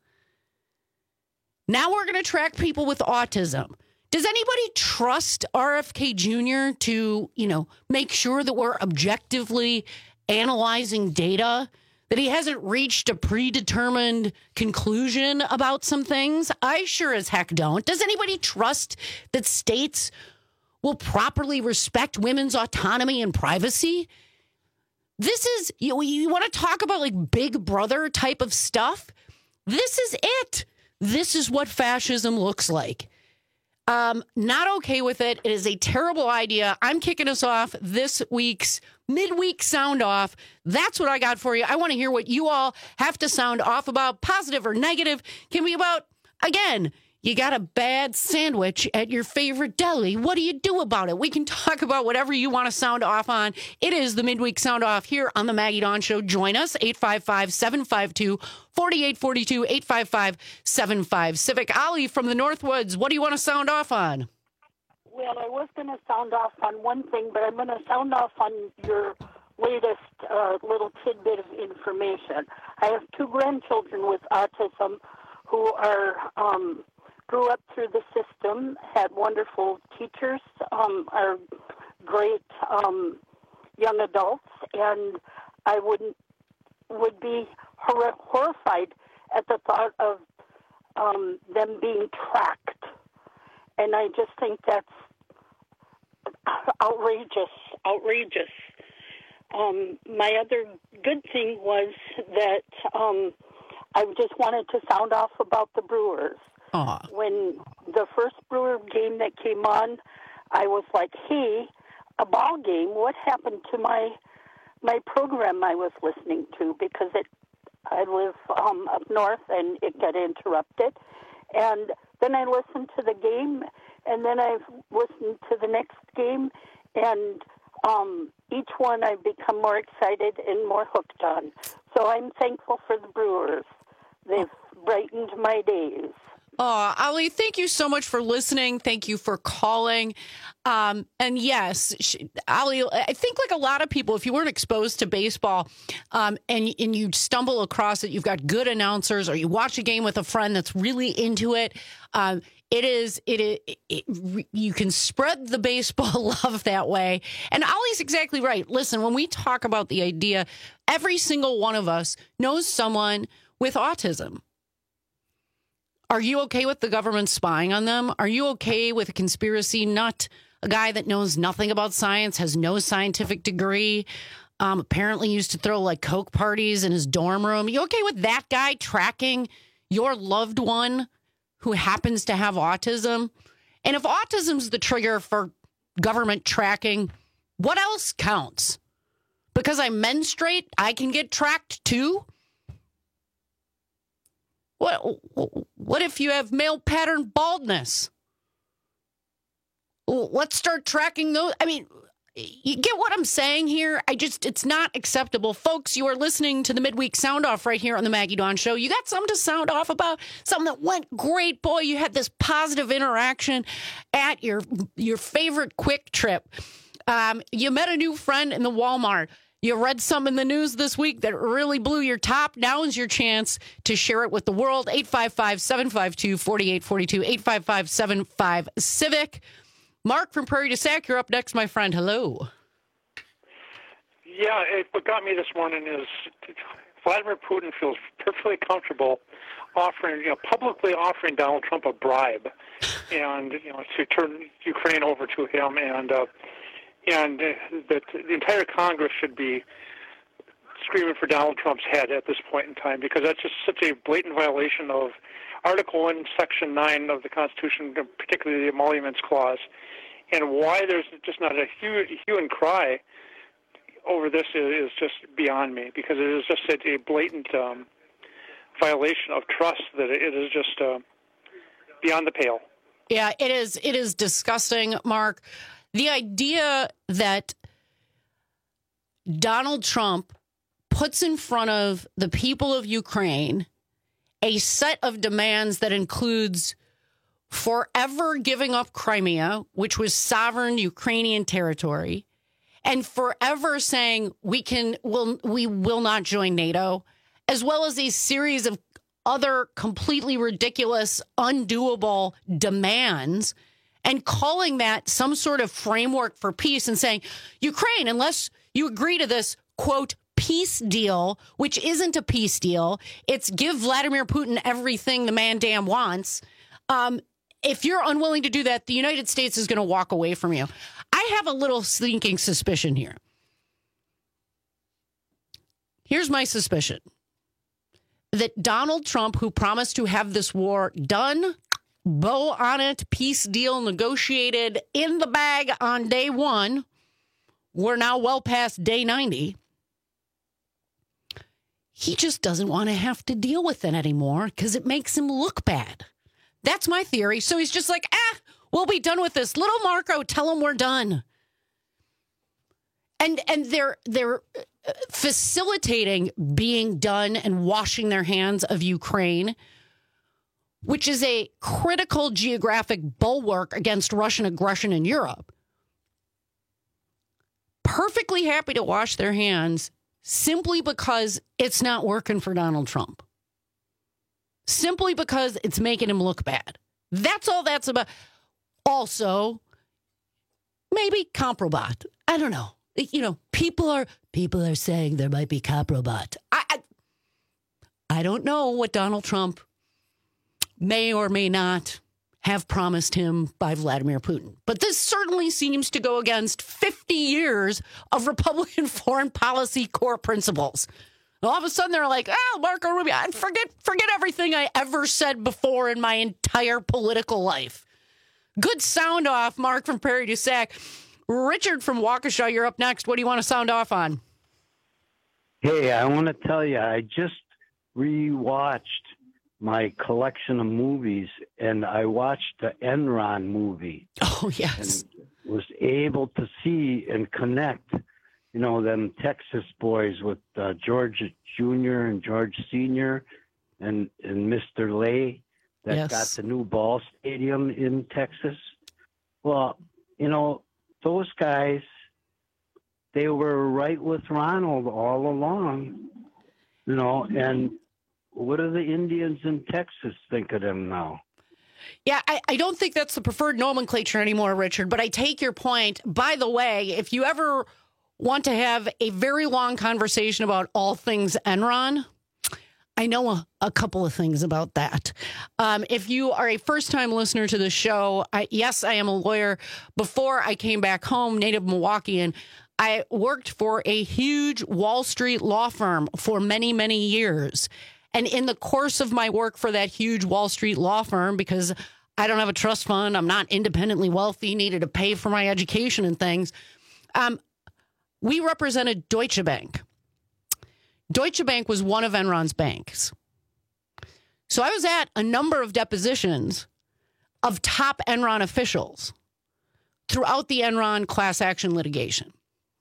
Now we're going to track people with autism. Does anybody trust R F K Junior to, you know, make sure that we're objectively analyzing data, that he hasn't reached a predetermined conclusion about some things? I sure as heck don't. Does anybody trust that states will properly respect women's autonomy and privacy? This is, you know, you want to talk about like Big Brother type of stuff? This is it. This is what fascism looks like. Um, not okay with it. It is a terrible idea. I'm kicking us off this week's midweek sound off. That's what I got for you. I want to hear what you all have to sound off about, positive or negative. Can be about, again, you got a bad sandwich at your favorite deli. What do you do about it? We can talk about whatever you want to sound off on. It is the midweek sound off here on the Maggie Dawn Show. Join us, eight five five, seven five two, four eight four two, eight five five, seven five, Civic. Ollie from the Northwoods, what do you want to sound off on? Well, I was going to sound off on one thing, but I'm going to sound off on your latest uh, little tidbit of information. I have two grandchildren with autism who are... Um, grew up through the system, had wonderful teachers, um, are great um, young adults, and I wouldn't would be hor- horrified at the thought of um, them being tracked. And I just think that's outrageous, outrageous. Um, my other good thing was that um, I just wanted to sound off about the Brewers. Aww. When the first Brewer game that came on, I was like, hey, a ball game, what happened to my my program I was listening to? Because it, I live um, up north, and it got interrupted. And then I listened to the game, and then I listened to the next game, and Um, each one I've become more excited and more hooked on. So I'm thankful for the Brewers. They've brightened my days. Oh, Ali, thank you so much for listening. Thank you for calling. Um, and yes, she, Ali, I think like a lot of people, if you weren't exposed to baseball um, and, and you stumble across it, you've got good announcers, or you watch a game with a friend that's really into it. Um, it is, it is, it, it, you can spread the baseball love that way. And Ali's exactly right. Listen, when we talk about the idea, every single one of us knows someone with autism. Are you okay with the government spying on them? Are you okay with a conspiracy nut, a guy that knows nothing about science, has no scientific degree, um, apparently used to throw like Coke parties in his dorm room? You okay with that guy tracking your loved one who happens to have autism? And if autism's the trigger for government tracking, what else counts? Because I menstruate, I can get tracked too? What, what if you have male pattern baldness? Let's start tracking those. I mean, you get what I'm saying here? I just, it's not acceptable. Folks, you are listening to the Midweek Sound Off right here on the Maggie Dawn Show. You got something to sound off about? Something that went great. Boy, you had this positive interaction at your, your favorite Quick Trip. Um, you met a new friend in the Walmart. You read some in the news this week that really blew your top. Now is your chance to share it with the world. eight five five, seven five two, four eight four two, eight five five, seven five, Civic. Mark from Prairie du Sac, you're up next, my friend. Hello. Yeah, it, what got me this morning is Vladimir Putin feels perfectly comfortable offering, you know, publicly offering Donald Trump a bribe, and you know, to turn Ukraine over to him, and uh, and uh, that the entire Congress should be screaming for Donald Trump's head at this point in time, because that's just such a blatant violation of Article one, Section nine of the Constitution, particularly the Emoluments Clause, and why there's just not a hue, hue and cry over this is, is just beyond me, because it is just a, a blatant um, violation of trust that it is just uh, beyond the pale. Yeah, it is. It is disgusting, Mark. The idea that Donald Trump puts in front of the people of Ukraine a set of demands that includes forever giving up Crimea, which was sovereign Ukrainian territory, and forever saying we can will we will not join NATO, as well as a series of other completely ridiculous, undoable demands, and calling that some sort of framework for peace and saying, Ukraine, unless you agree to this, quote, peace deal, which isn't a peace deal, it's give Vladimir Putin everything the man damn wants. Um, if you're unwilling to do that, the United States is going to walk away from you. I have a little sneaking suspicion here. Here's my suspicion. That Donald Trump, who promised to have this war done, bow on it, peace deal negotiated in the bag on day one, we're now well past day ninety. He just doesn't want to have to deal with it anymore because it makes him look bad. That's my theory. So he's just like, ah, we'll be done with this. Little Marco, tell him we're done. And and they're they're facilitating being done and washing their hands of Ukraine, which is a critical geographic bulwark against Russian aggression in Europe. Perfectly happy to wash their hands simply because it's not working for Donald Trump. Simply because it's making him look bad. That's all that's about. Also, maybe Comprobot. I don't know. You know, people are people are saying there might be Comprobot. I, I I don't know what Donald Trump may or may not have promised him by Vladimir Putin. But this certainly seems to go against fifty years of Republican foreign policy core principles. All of a sudden, they're like, oh, Marco Rubio, forget, forget everything I ever said before in my entire political life. Good sound off, Mark from Prairie du Sac. Richard from Waukesha, you're up next. What do you want to sound off on? Hey, I want to tell you, I just rewatched my collection of movies, and I watched the Enron movie. Oh, yes. And was able to see and connect, you know, them Texas boys with uh, George Junior and George Senior and, and Mister Lay that Yes. got the new ball stadium in Texas. Well, you know, those guys, they were right with Ronald all along, you know, and what do the Indians in Texas think of them now? Yeah, I, I don't think that's the preferred nomenclature anymore, Richard, but I take your point. By the way, if you ever want to have a very long conversation about all things Enron, I know a, a couple of things about that. Um, if you are a first-time listener to the show, I, yes, I am a lawyer. Before I came back home, native Milwaukeean, I worked for a huge Wall Street law firm for many, many years. And in the course of my work for that huge Wall Street law firm, because I don't have a trust fund, I'm not independently wealthy, needed to pay for my education and things, um, we represented Deutsche Bank. Deutsche Bank was one of Enron's banks. So I was at a number of depositions of top Enron officials throughout the Enron class action litigation.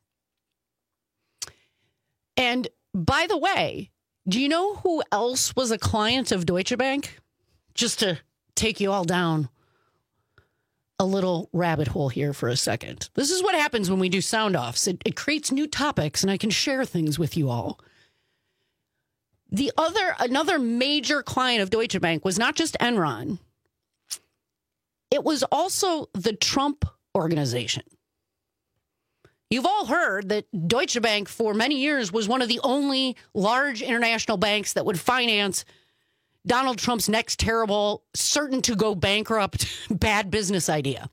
And by the way, do you know who else was a client of Deutsche Bank? Just to take you all down a little rabbit hole here for a second. This is what happens when we do sound offs. It, it creates new topics and I can share things with you all. The other, another major client of Deutsche Bank was not just Enron. It was also the Trump Organization. You've all heard that Deutsche Bank for many years was one of the only large international banks that would finance Donald Trump's next terrible, certain to go bankrupt, bad business idea.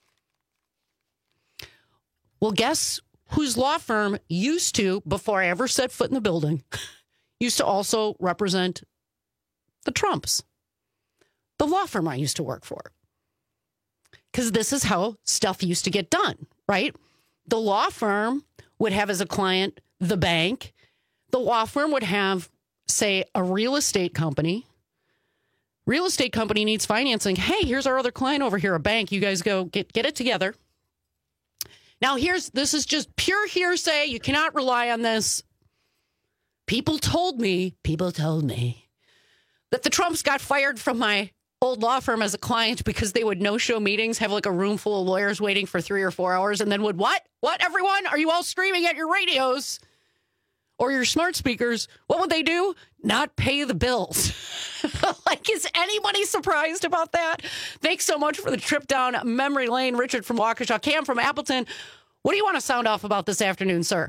Well, guess whose law firm used to, before I ever set foot in the building, used to also represent the Trumps, the law firm I used to work for. Because this is how stuff used to get done, right? The law firm would have as a client the bank. The law firm would have, say, a real estate company. Real estate company needs financing. Hey, here's our other client over here, a bank. You guys go get, get it together. Now, here's this is just pure hearsay. You cannot rely on this. People told me, people told me that the Trumps got fired from my old law firm as a client because they would no-show meetings, have like a room full of lawyers waiting for three or four hours, and then would what? What, everyone? Are you all screaming at your radios or your smart speakers? What would they do? Not pay the bills. Like, is anybody surprised about that? Thanks so much for the trip down memory lane, Richard from Waukesha, Cam from Appleton. What do you want to sound off about this afternoon, sir?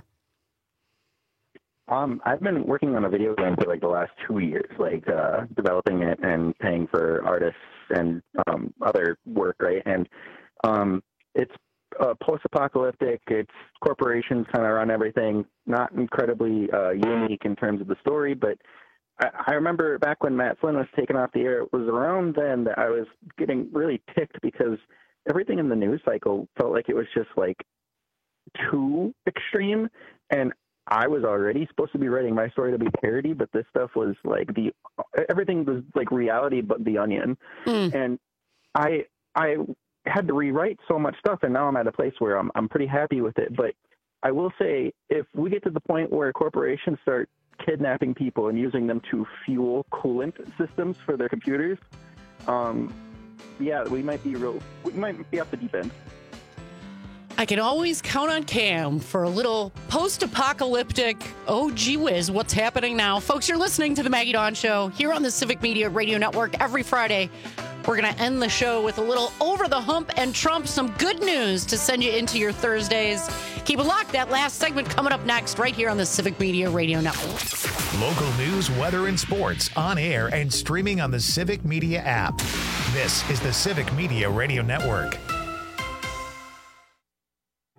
Um, I've been working on a video game for like the last two years, like uh, developing it and paying for artists and um, other work, right? And um, it's uh, post-apocalyptic. It's corporations kind of run everything. Not incredibly uh, unique in terms of the story, but I, I remember back when Matt Flynn was taken off the air. It was around then that I was getting really ticked because everything in the news cycle felt like it was just like too extreme, and I was already supposed to be writing my story to be parody, but this stuff was like the everything was like reality, but the onion. Mm. And I I had to rewrite so much stuff, and now I'm at a place where I'm I'm pretty happy with it. But I will say, if we get to the point where corporations start kidnapping people and using them to fuel coolant systems for their computers, um, yeah, we might be real. We might be off the deep end. I can always count on Cam for a little post-apocalyptic, oh, gee whiz, what's happening now? Folks, you're listening to The Maggie Dawn Show here on the Civic Media Radio Network every Friday. We're going to end the show with a little over the hump and Trump, some good news to send you into your Thursdays. Keep it locked. That last segment coming up next right here on the Civic Media Radio Network. Local news, weather, and sports on air and streaming on the Civic Media app. This is the Civic Media Radio Network.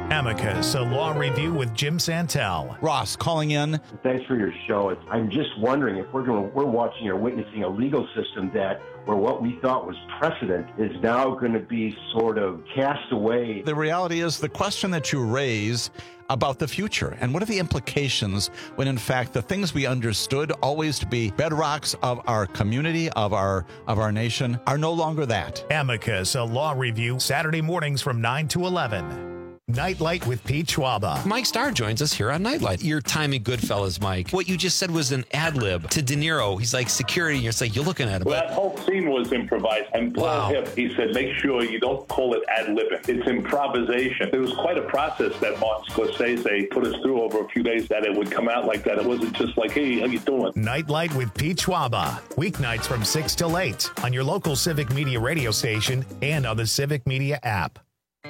Amicus, a law review with Jim Santel. Ross calling in. Thanks for your show. It's, I'm just wondering if we're going, we're watching or witnessing a legal system that where what we thought was precedent is now going to be sort of cast away. The reality is the question that you raise about the future and what are the implications when in fact the things we understood always to be bedrocks of our community, of our of our nation, are no longer that. Amicus, a law review, Saturday mornings from nine to eleven. Nightlight with Pete Schwaba. Mike Starr joins us here on Nightlight. Your time in Goodfellas, Mike. What you just said was an ad lib to De Niro. He's like security. And you're like, you're looking at him. Well, that whole scene was improvised. And Paul Wow. Hipp, he said, make sure you don't call it ad libbing. It's improvisation. It was quite a process that Martin Scorsese put us through over a few days that it would come out like that. It wasn't just like, hey, how you doing? Nightlight with Pete Schwaba. Weeknights from six till eight on your local Civic Media radio station and on the Civic Media app.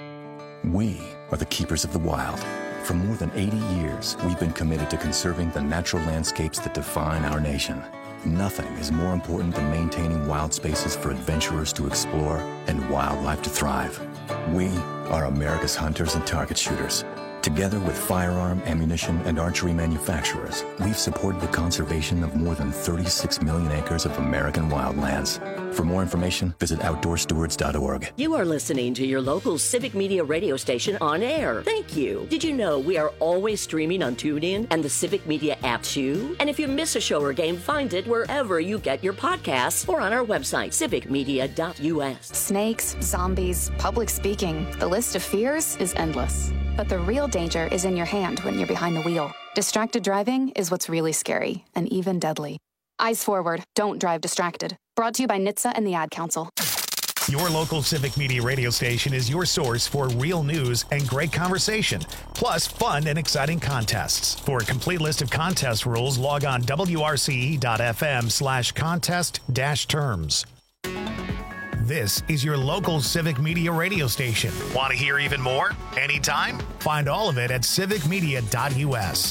We are the keepers of the wild. For more than eighty years, we've been committed to conserving the natural landscapes that define our nation. Nothing is more important than maintaining wild spaces for adventurers to explore and wildlife to thrive. We are America's hunters and target shooters. Together with firearm, ammunition, and archery manufacturers, we've supported the conservation of more than thirty-six million acres of American wildlands. For more information, visit outdoor stewards dot org. You are listening to your local Civic Media radio station on air. Thank you. Did you know we are always streaming on TuneIn and the Civic Media app too? And if you miss a show or game, find it wherever you get your podcasts or on our website, civic media dot u s. Snakes, zombies, public speaking. The list of fears is endless. But the real danger is in your hand when you're behind the wheel. Distracted driving is what's really scary and even deadly. Eyes forward. Don't drive distracted. Brought to you by N H T S A and the Ad Council. Your local Civic Media radio station is your source for real news and great conversation, plus fun and exciting contests. For a complete list of contest rules, log on w r c e dot f m slash contest dash terms. This is your local Civic Media radio station. Want to hear even more? Anytime? Find all of it at civic media dot u s.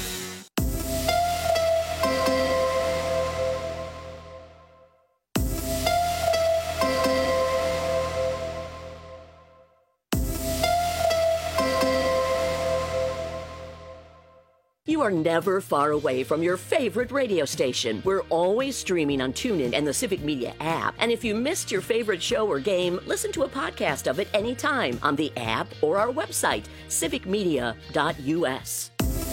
You are never far away from your favorite radio station. We're always streaming on TuneIn and the Civic Media app. And if you missed your favorite show or game, listen to a podcast of it anytime on the app or our website, civic media dot u s.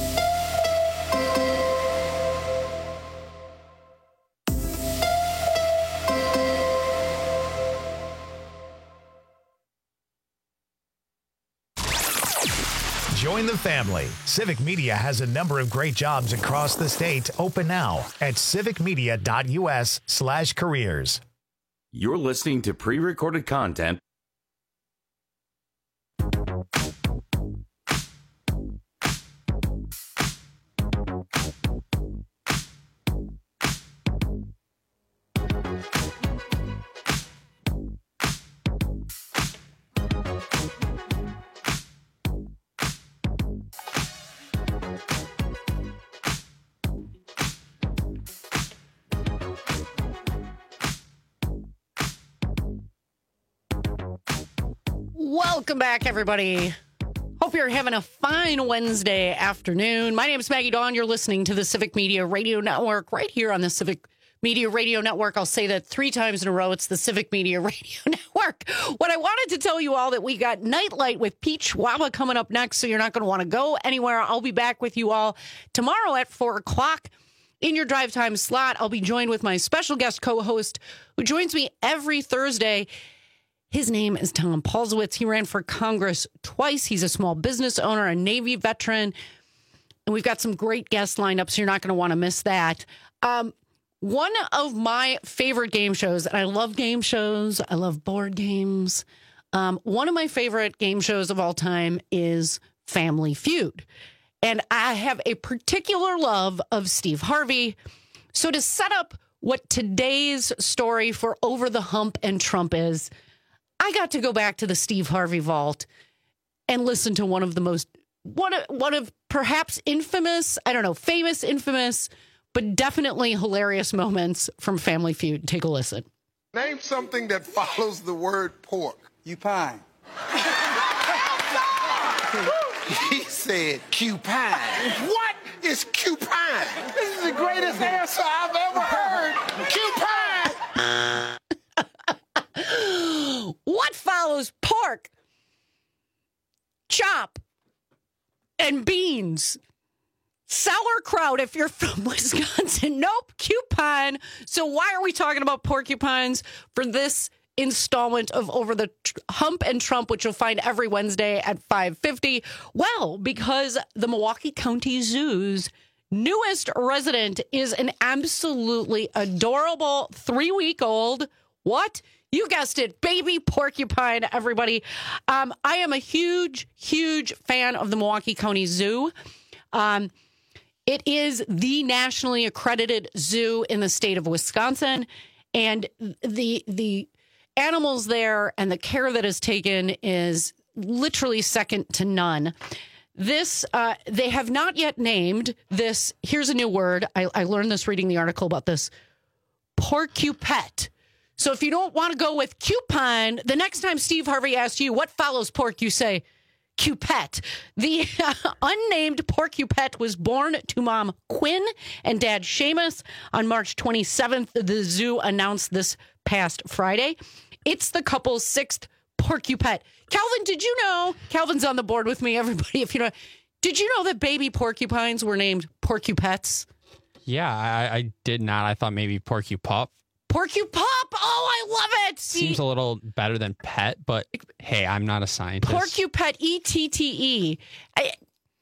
Join the family. Civic Media has a number of great jobs across the state open now at civic media dot u s slash careers. You're listening to pre-recorded content. Welcome back, everybody. Hope you're having a fine Wednesday afternoon. My name is Maggie Dawn. You're listening to the Civic Media Radio Network right here on the Civic Media Radio Network. I'll say that three times in a row. It's the Civic Media Radio Network. What I wanted to tell you all that we got Nightlight with Pete Schwaba coming up next, so you're not going to want to go anywhere. I'll be back with you all tomorrow at four o'clock. In your drive time slot, I'll be joined with my special guest co-host who joins me every Thursday. His name is Tom Paulsowitz. He ran for Congress twice. He's a small business owner, a Navy veteran. And we've got some great guests lined up, so you're not going to want to miss that. Um, one of my favorite game shows, and I love game shows. I love board games. Um, one of my favorite game shows of all time is Family Feud. And I have a particular love of Steve Harvey. So to set up what today's story for Over the Hump and Trump is, I got to go back to the Steve Harvey vault and listen to one of the most, one of, one of perhaps infamous, I don't know, famous, infamous, but definitely hilarious moments from Family Feud. Take a listen. Name something that follows the word pork. You pine. He said cupine. What is cupine? This is the greatest answer I've ever heard. Cupine. What follows pork, chop, and beans? Sauerkraut if you're from Wisconsin. Nope, cupine. So why are we talking about porcupines for this installment of Over the Hump and Trump, which you'll find every Wednesday at five fifty? Well, because the Milwaukee County Zoo's newest resident is an absolutely adorable three-week-old, what? You guessed it, baby porcupine, everybody. Um, I am a huge, huge fan of the Milwaukee County Zoo. Um, it is the nationally accredited zoo in the state of Wisconsin, and the the animals there and the care that is taken is literally second to none. This, uh, they have not yet named this. Here's a new word. I, I learned this reading the article about this. Porcupet. So if you don't want to go with cupine, the next time Steve Harvey asks you what follows pork, you say cupet. The uh, unnamed porcupet was born to mom Quinn and dad Seamus on March twenty-seventh. The zoo announced this past Friday. It's the couple's sixth porcupet. Calvin, did you know? Calvin's on the board with me, everybody. If you know, did you know that baby porcupines were named porcupets? Yeah, I, I did not. I thought maybe porcupup. Porcupup. Oh, I love it. See, seems a little better than pet, but hey, I'm not a scientist. Porcupet, E T T E. I,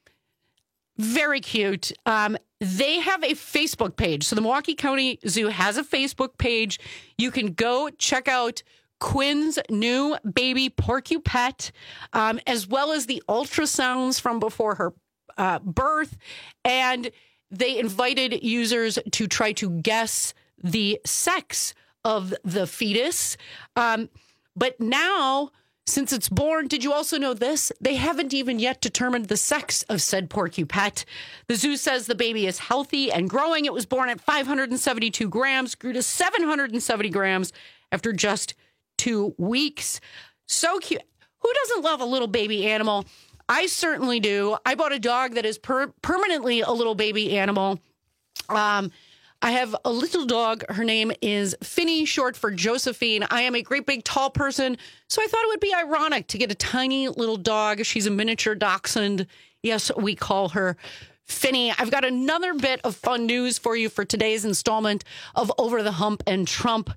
very cute. Um, they have a Facebook page. So the Milwaukee County Zoo has a Facebook page. You can go check out Quinn's new baby porcupet, um, as well as the ultrasounds from before her uh, birth. And they invited users to try to guess the sex of the fetus. Um, but now, since it's born, did you also know this? They haven't even yet determined the sex of said porcupet. The zoo says the baby is healthy and growing. It was born at five hundred seventy-two grams, grew to seven hundred seventy grams after just two weeks. So cute. Who doesn't love a little baby animal? I certainly do. I bought a dog that is per- permanently a little baby animal. Um, I have a little dog. Her name is Finny, short for Josephine. I am a great big tall person, so I thought it would be ironic to get a tiny little dog. She's a miniature dachshund. Yes, we call her Finny. I've got another bit of fun news for you for today's installment of Over the Hump and Trump.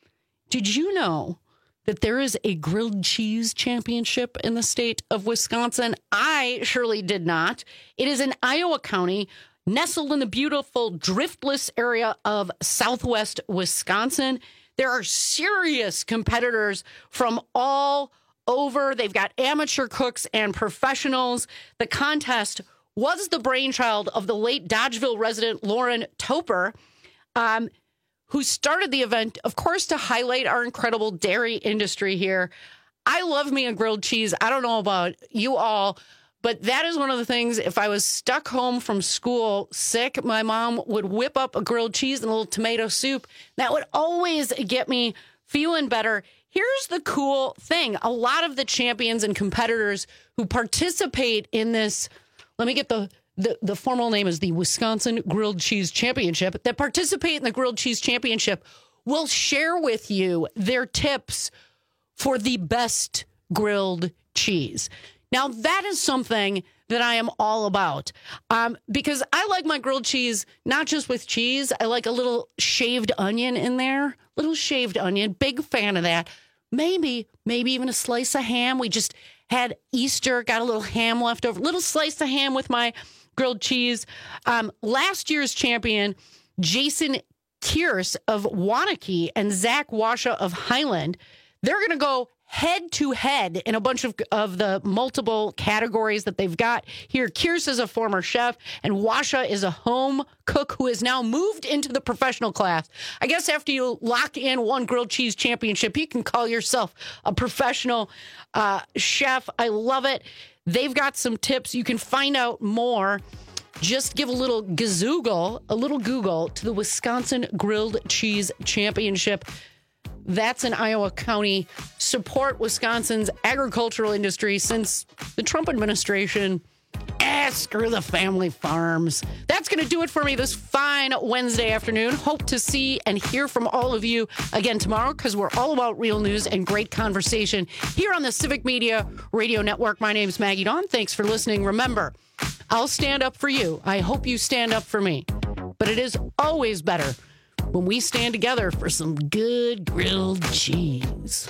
Did you know that there is a grilled cheese championship in the state of Wisconsin? I surely did not. It is in Iowa County, nestled in the beautiful driftless area of southwest Wisconsin. There are serious competitors from all over. They've got amateur cooks and professionals. The contest was the brainchild of the late Dodgeville resident Lauren Toper, um, who started the event, of course, to highlight our incredible dairy industry here. I love me a grilled cheese. I don't know about you all, but that is one of the things, if I was stuck home from school sick, my mom would whip up a grilled cheese and a little tomato soup. That would always get me feeling better. Here's the cool thing. A lot of the champions and competitors who participate in this, let me get the, the, the formal name is the Wisconsin Grilled Cheese Championship, that participate in the Grilled Cheese Championship will share with you their tips for the best grilled cheese. Now, that is something that I am all about, um, because I like my grilled cheese, not just with cheese. I like a little shaved onion in there, little shaved onion. Big fan of that. Maybe, maybe even a slice of ham. We just had Easter, got a little ham left over, little slice of ham with my grilled cheese. Um, last year's champion, Jason Kearse of Waunakee and Zach Washa of Highland, they're going to go head to head in a bunch of, of the multiple categories that they've got here. Kearse is a former chef and Washa is a home cook who has now moved into the professional class. I guess after you lock in one grilled cheese championship, you can call yourself a professional uh, chef. I love it. They've got some tips. You can find out more. Just give a little gazoogle, a little Google to the Wisconsin Grilled Cheese Championship. That's in Iowa County. Support Wisconsin's agricultural industry since the Trump administration. Eh, screw the family farms. That's going to do it for me this fine Wednesday afternoon. Hope to see and hear from all of you again tomorrow because we're all about real news and great conversation here on the Civic Media Radio Network. My name's Maggie Dawn. Thanks for listening. Remember, I'll stand up for you. I hope you stand up for me. But it is always better when we stand together for some good grilled cheese.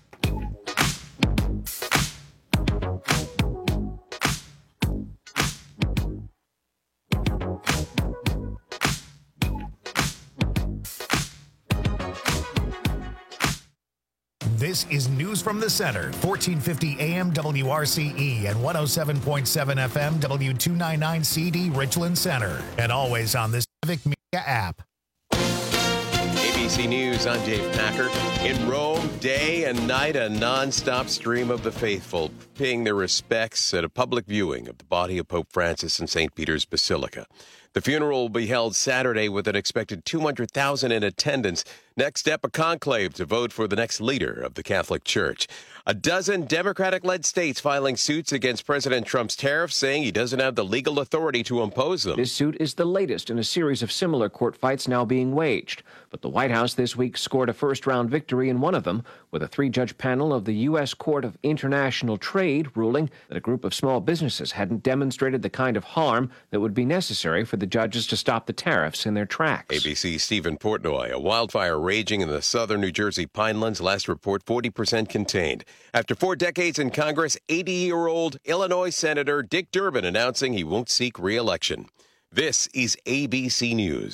This is News from the Center, fourteen fifty A M W R C E and one oh seven point seven F M W two ninety-nine C D Richland Center. And always on the Civic Media app. A B C News, I'm Dave Packer. In Rome, day and night, a nonstop stream of the faithful paying their respects at a public viewing of the body of Pope Francis in Saint Peter's Basilica. The funeral will be held Saturday with an expected two hundred thousand in attendance. Next step, a conclave to vote for the next leader of the Catholic Church. A dozen Democratic-led states filing suits against President Trump's tariffs, saying he doesn't have the legal authority to impose them. This suit is the latest in a series of similar court fights now being waged. But the White House this week scored a first-round victory in one of them, with a three-judge panel of the U S Court of International Trade ruling that a group of small businesses hadn't demonstrated the kind of harm that would be necessary for the judges to stop the tariffs in their tracks. A B C's Stephen Portnoy. A wildfire raging in the southern New Jersey Pinelands. Last report, forty percent contained. After four decades in Congress, eighty-year-old Illinois Senator Dick Durbin announcing he won't seek re-election. This is A B C News.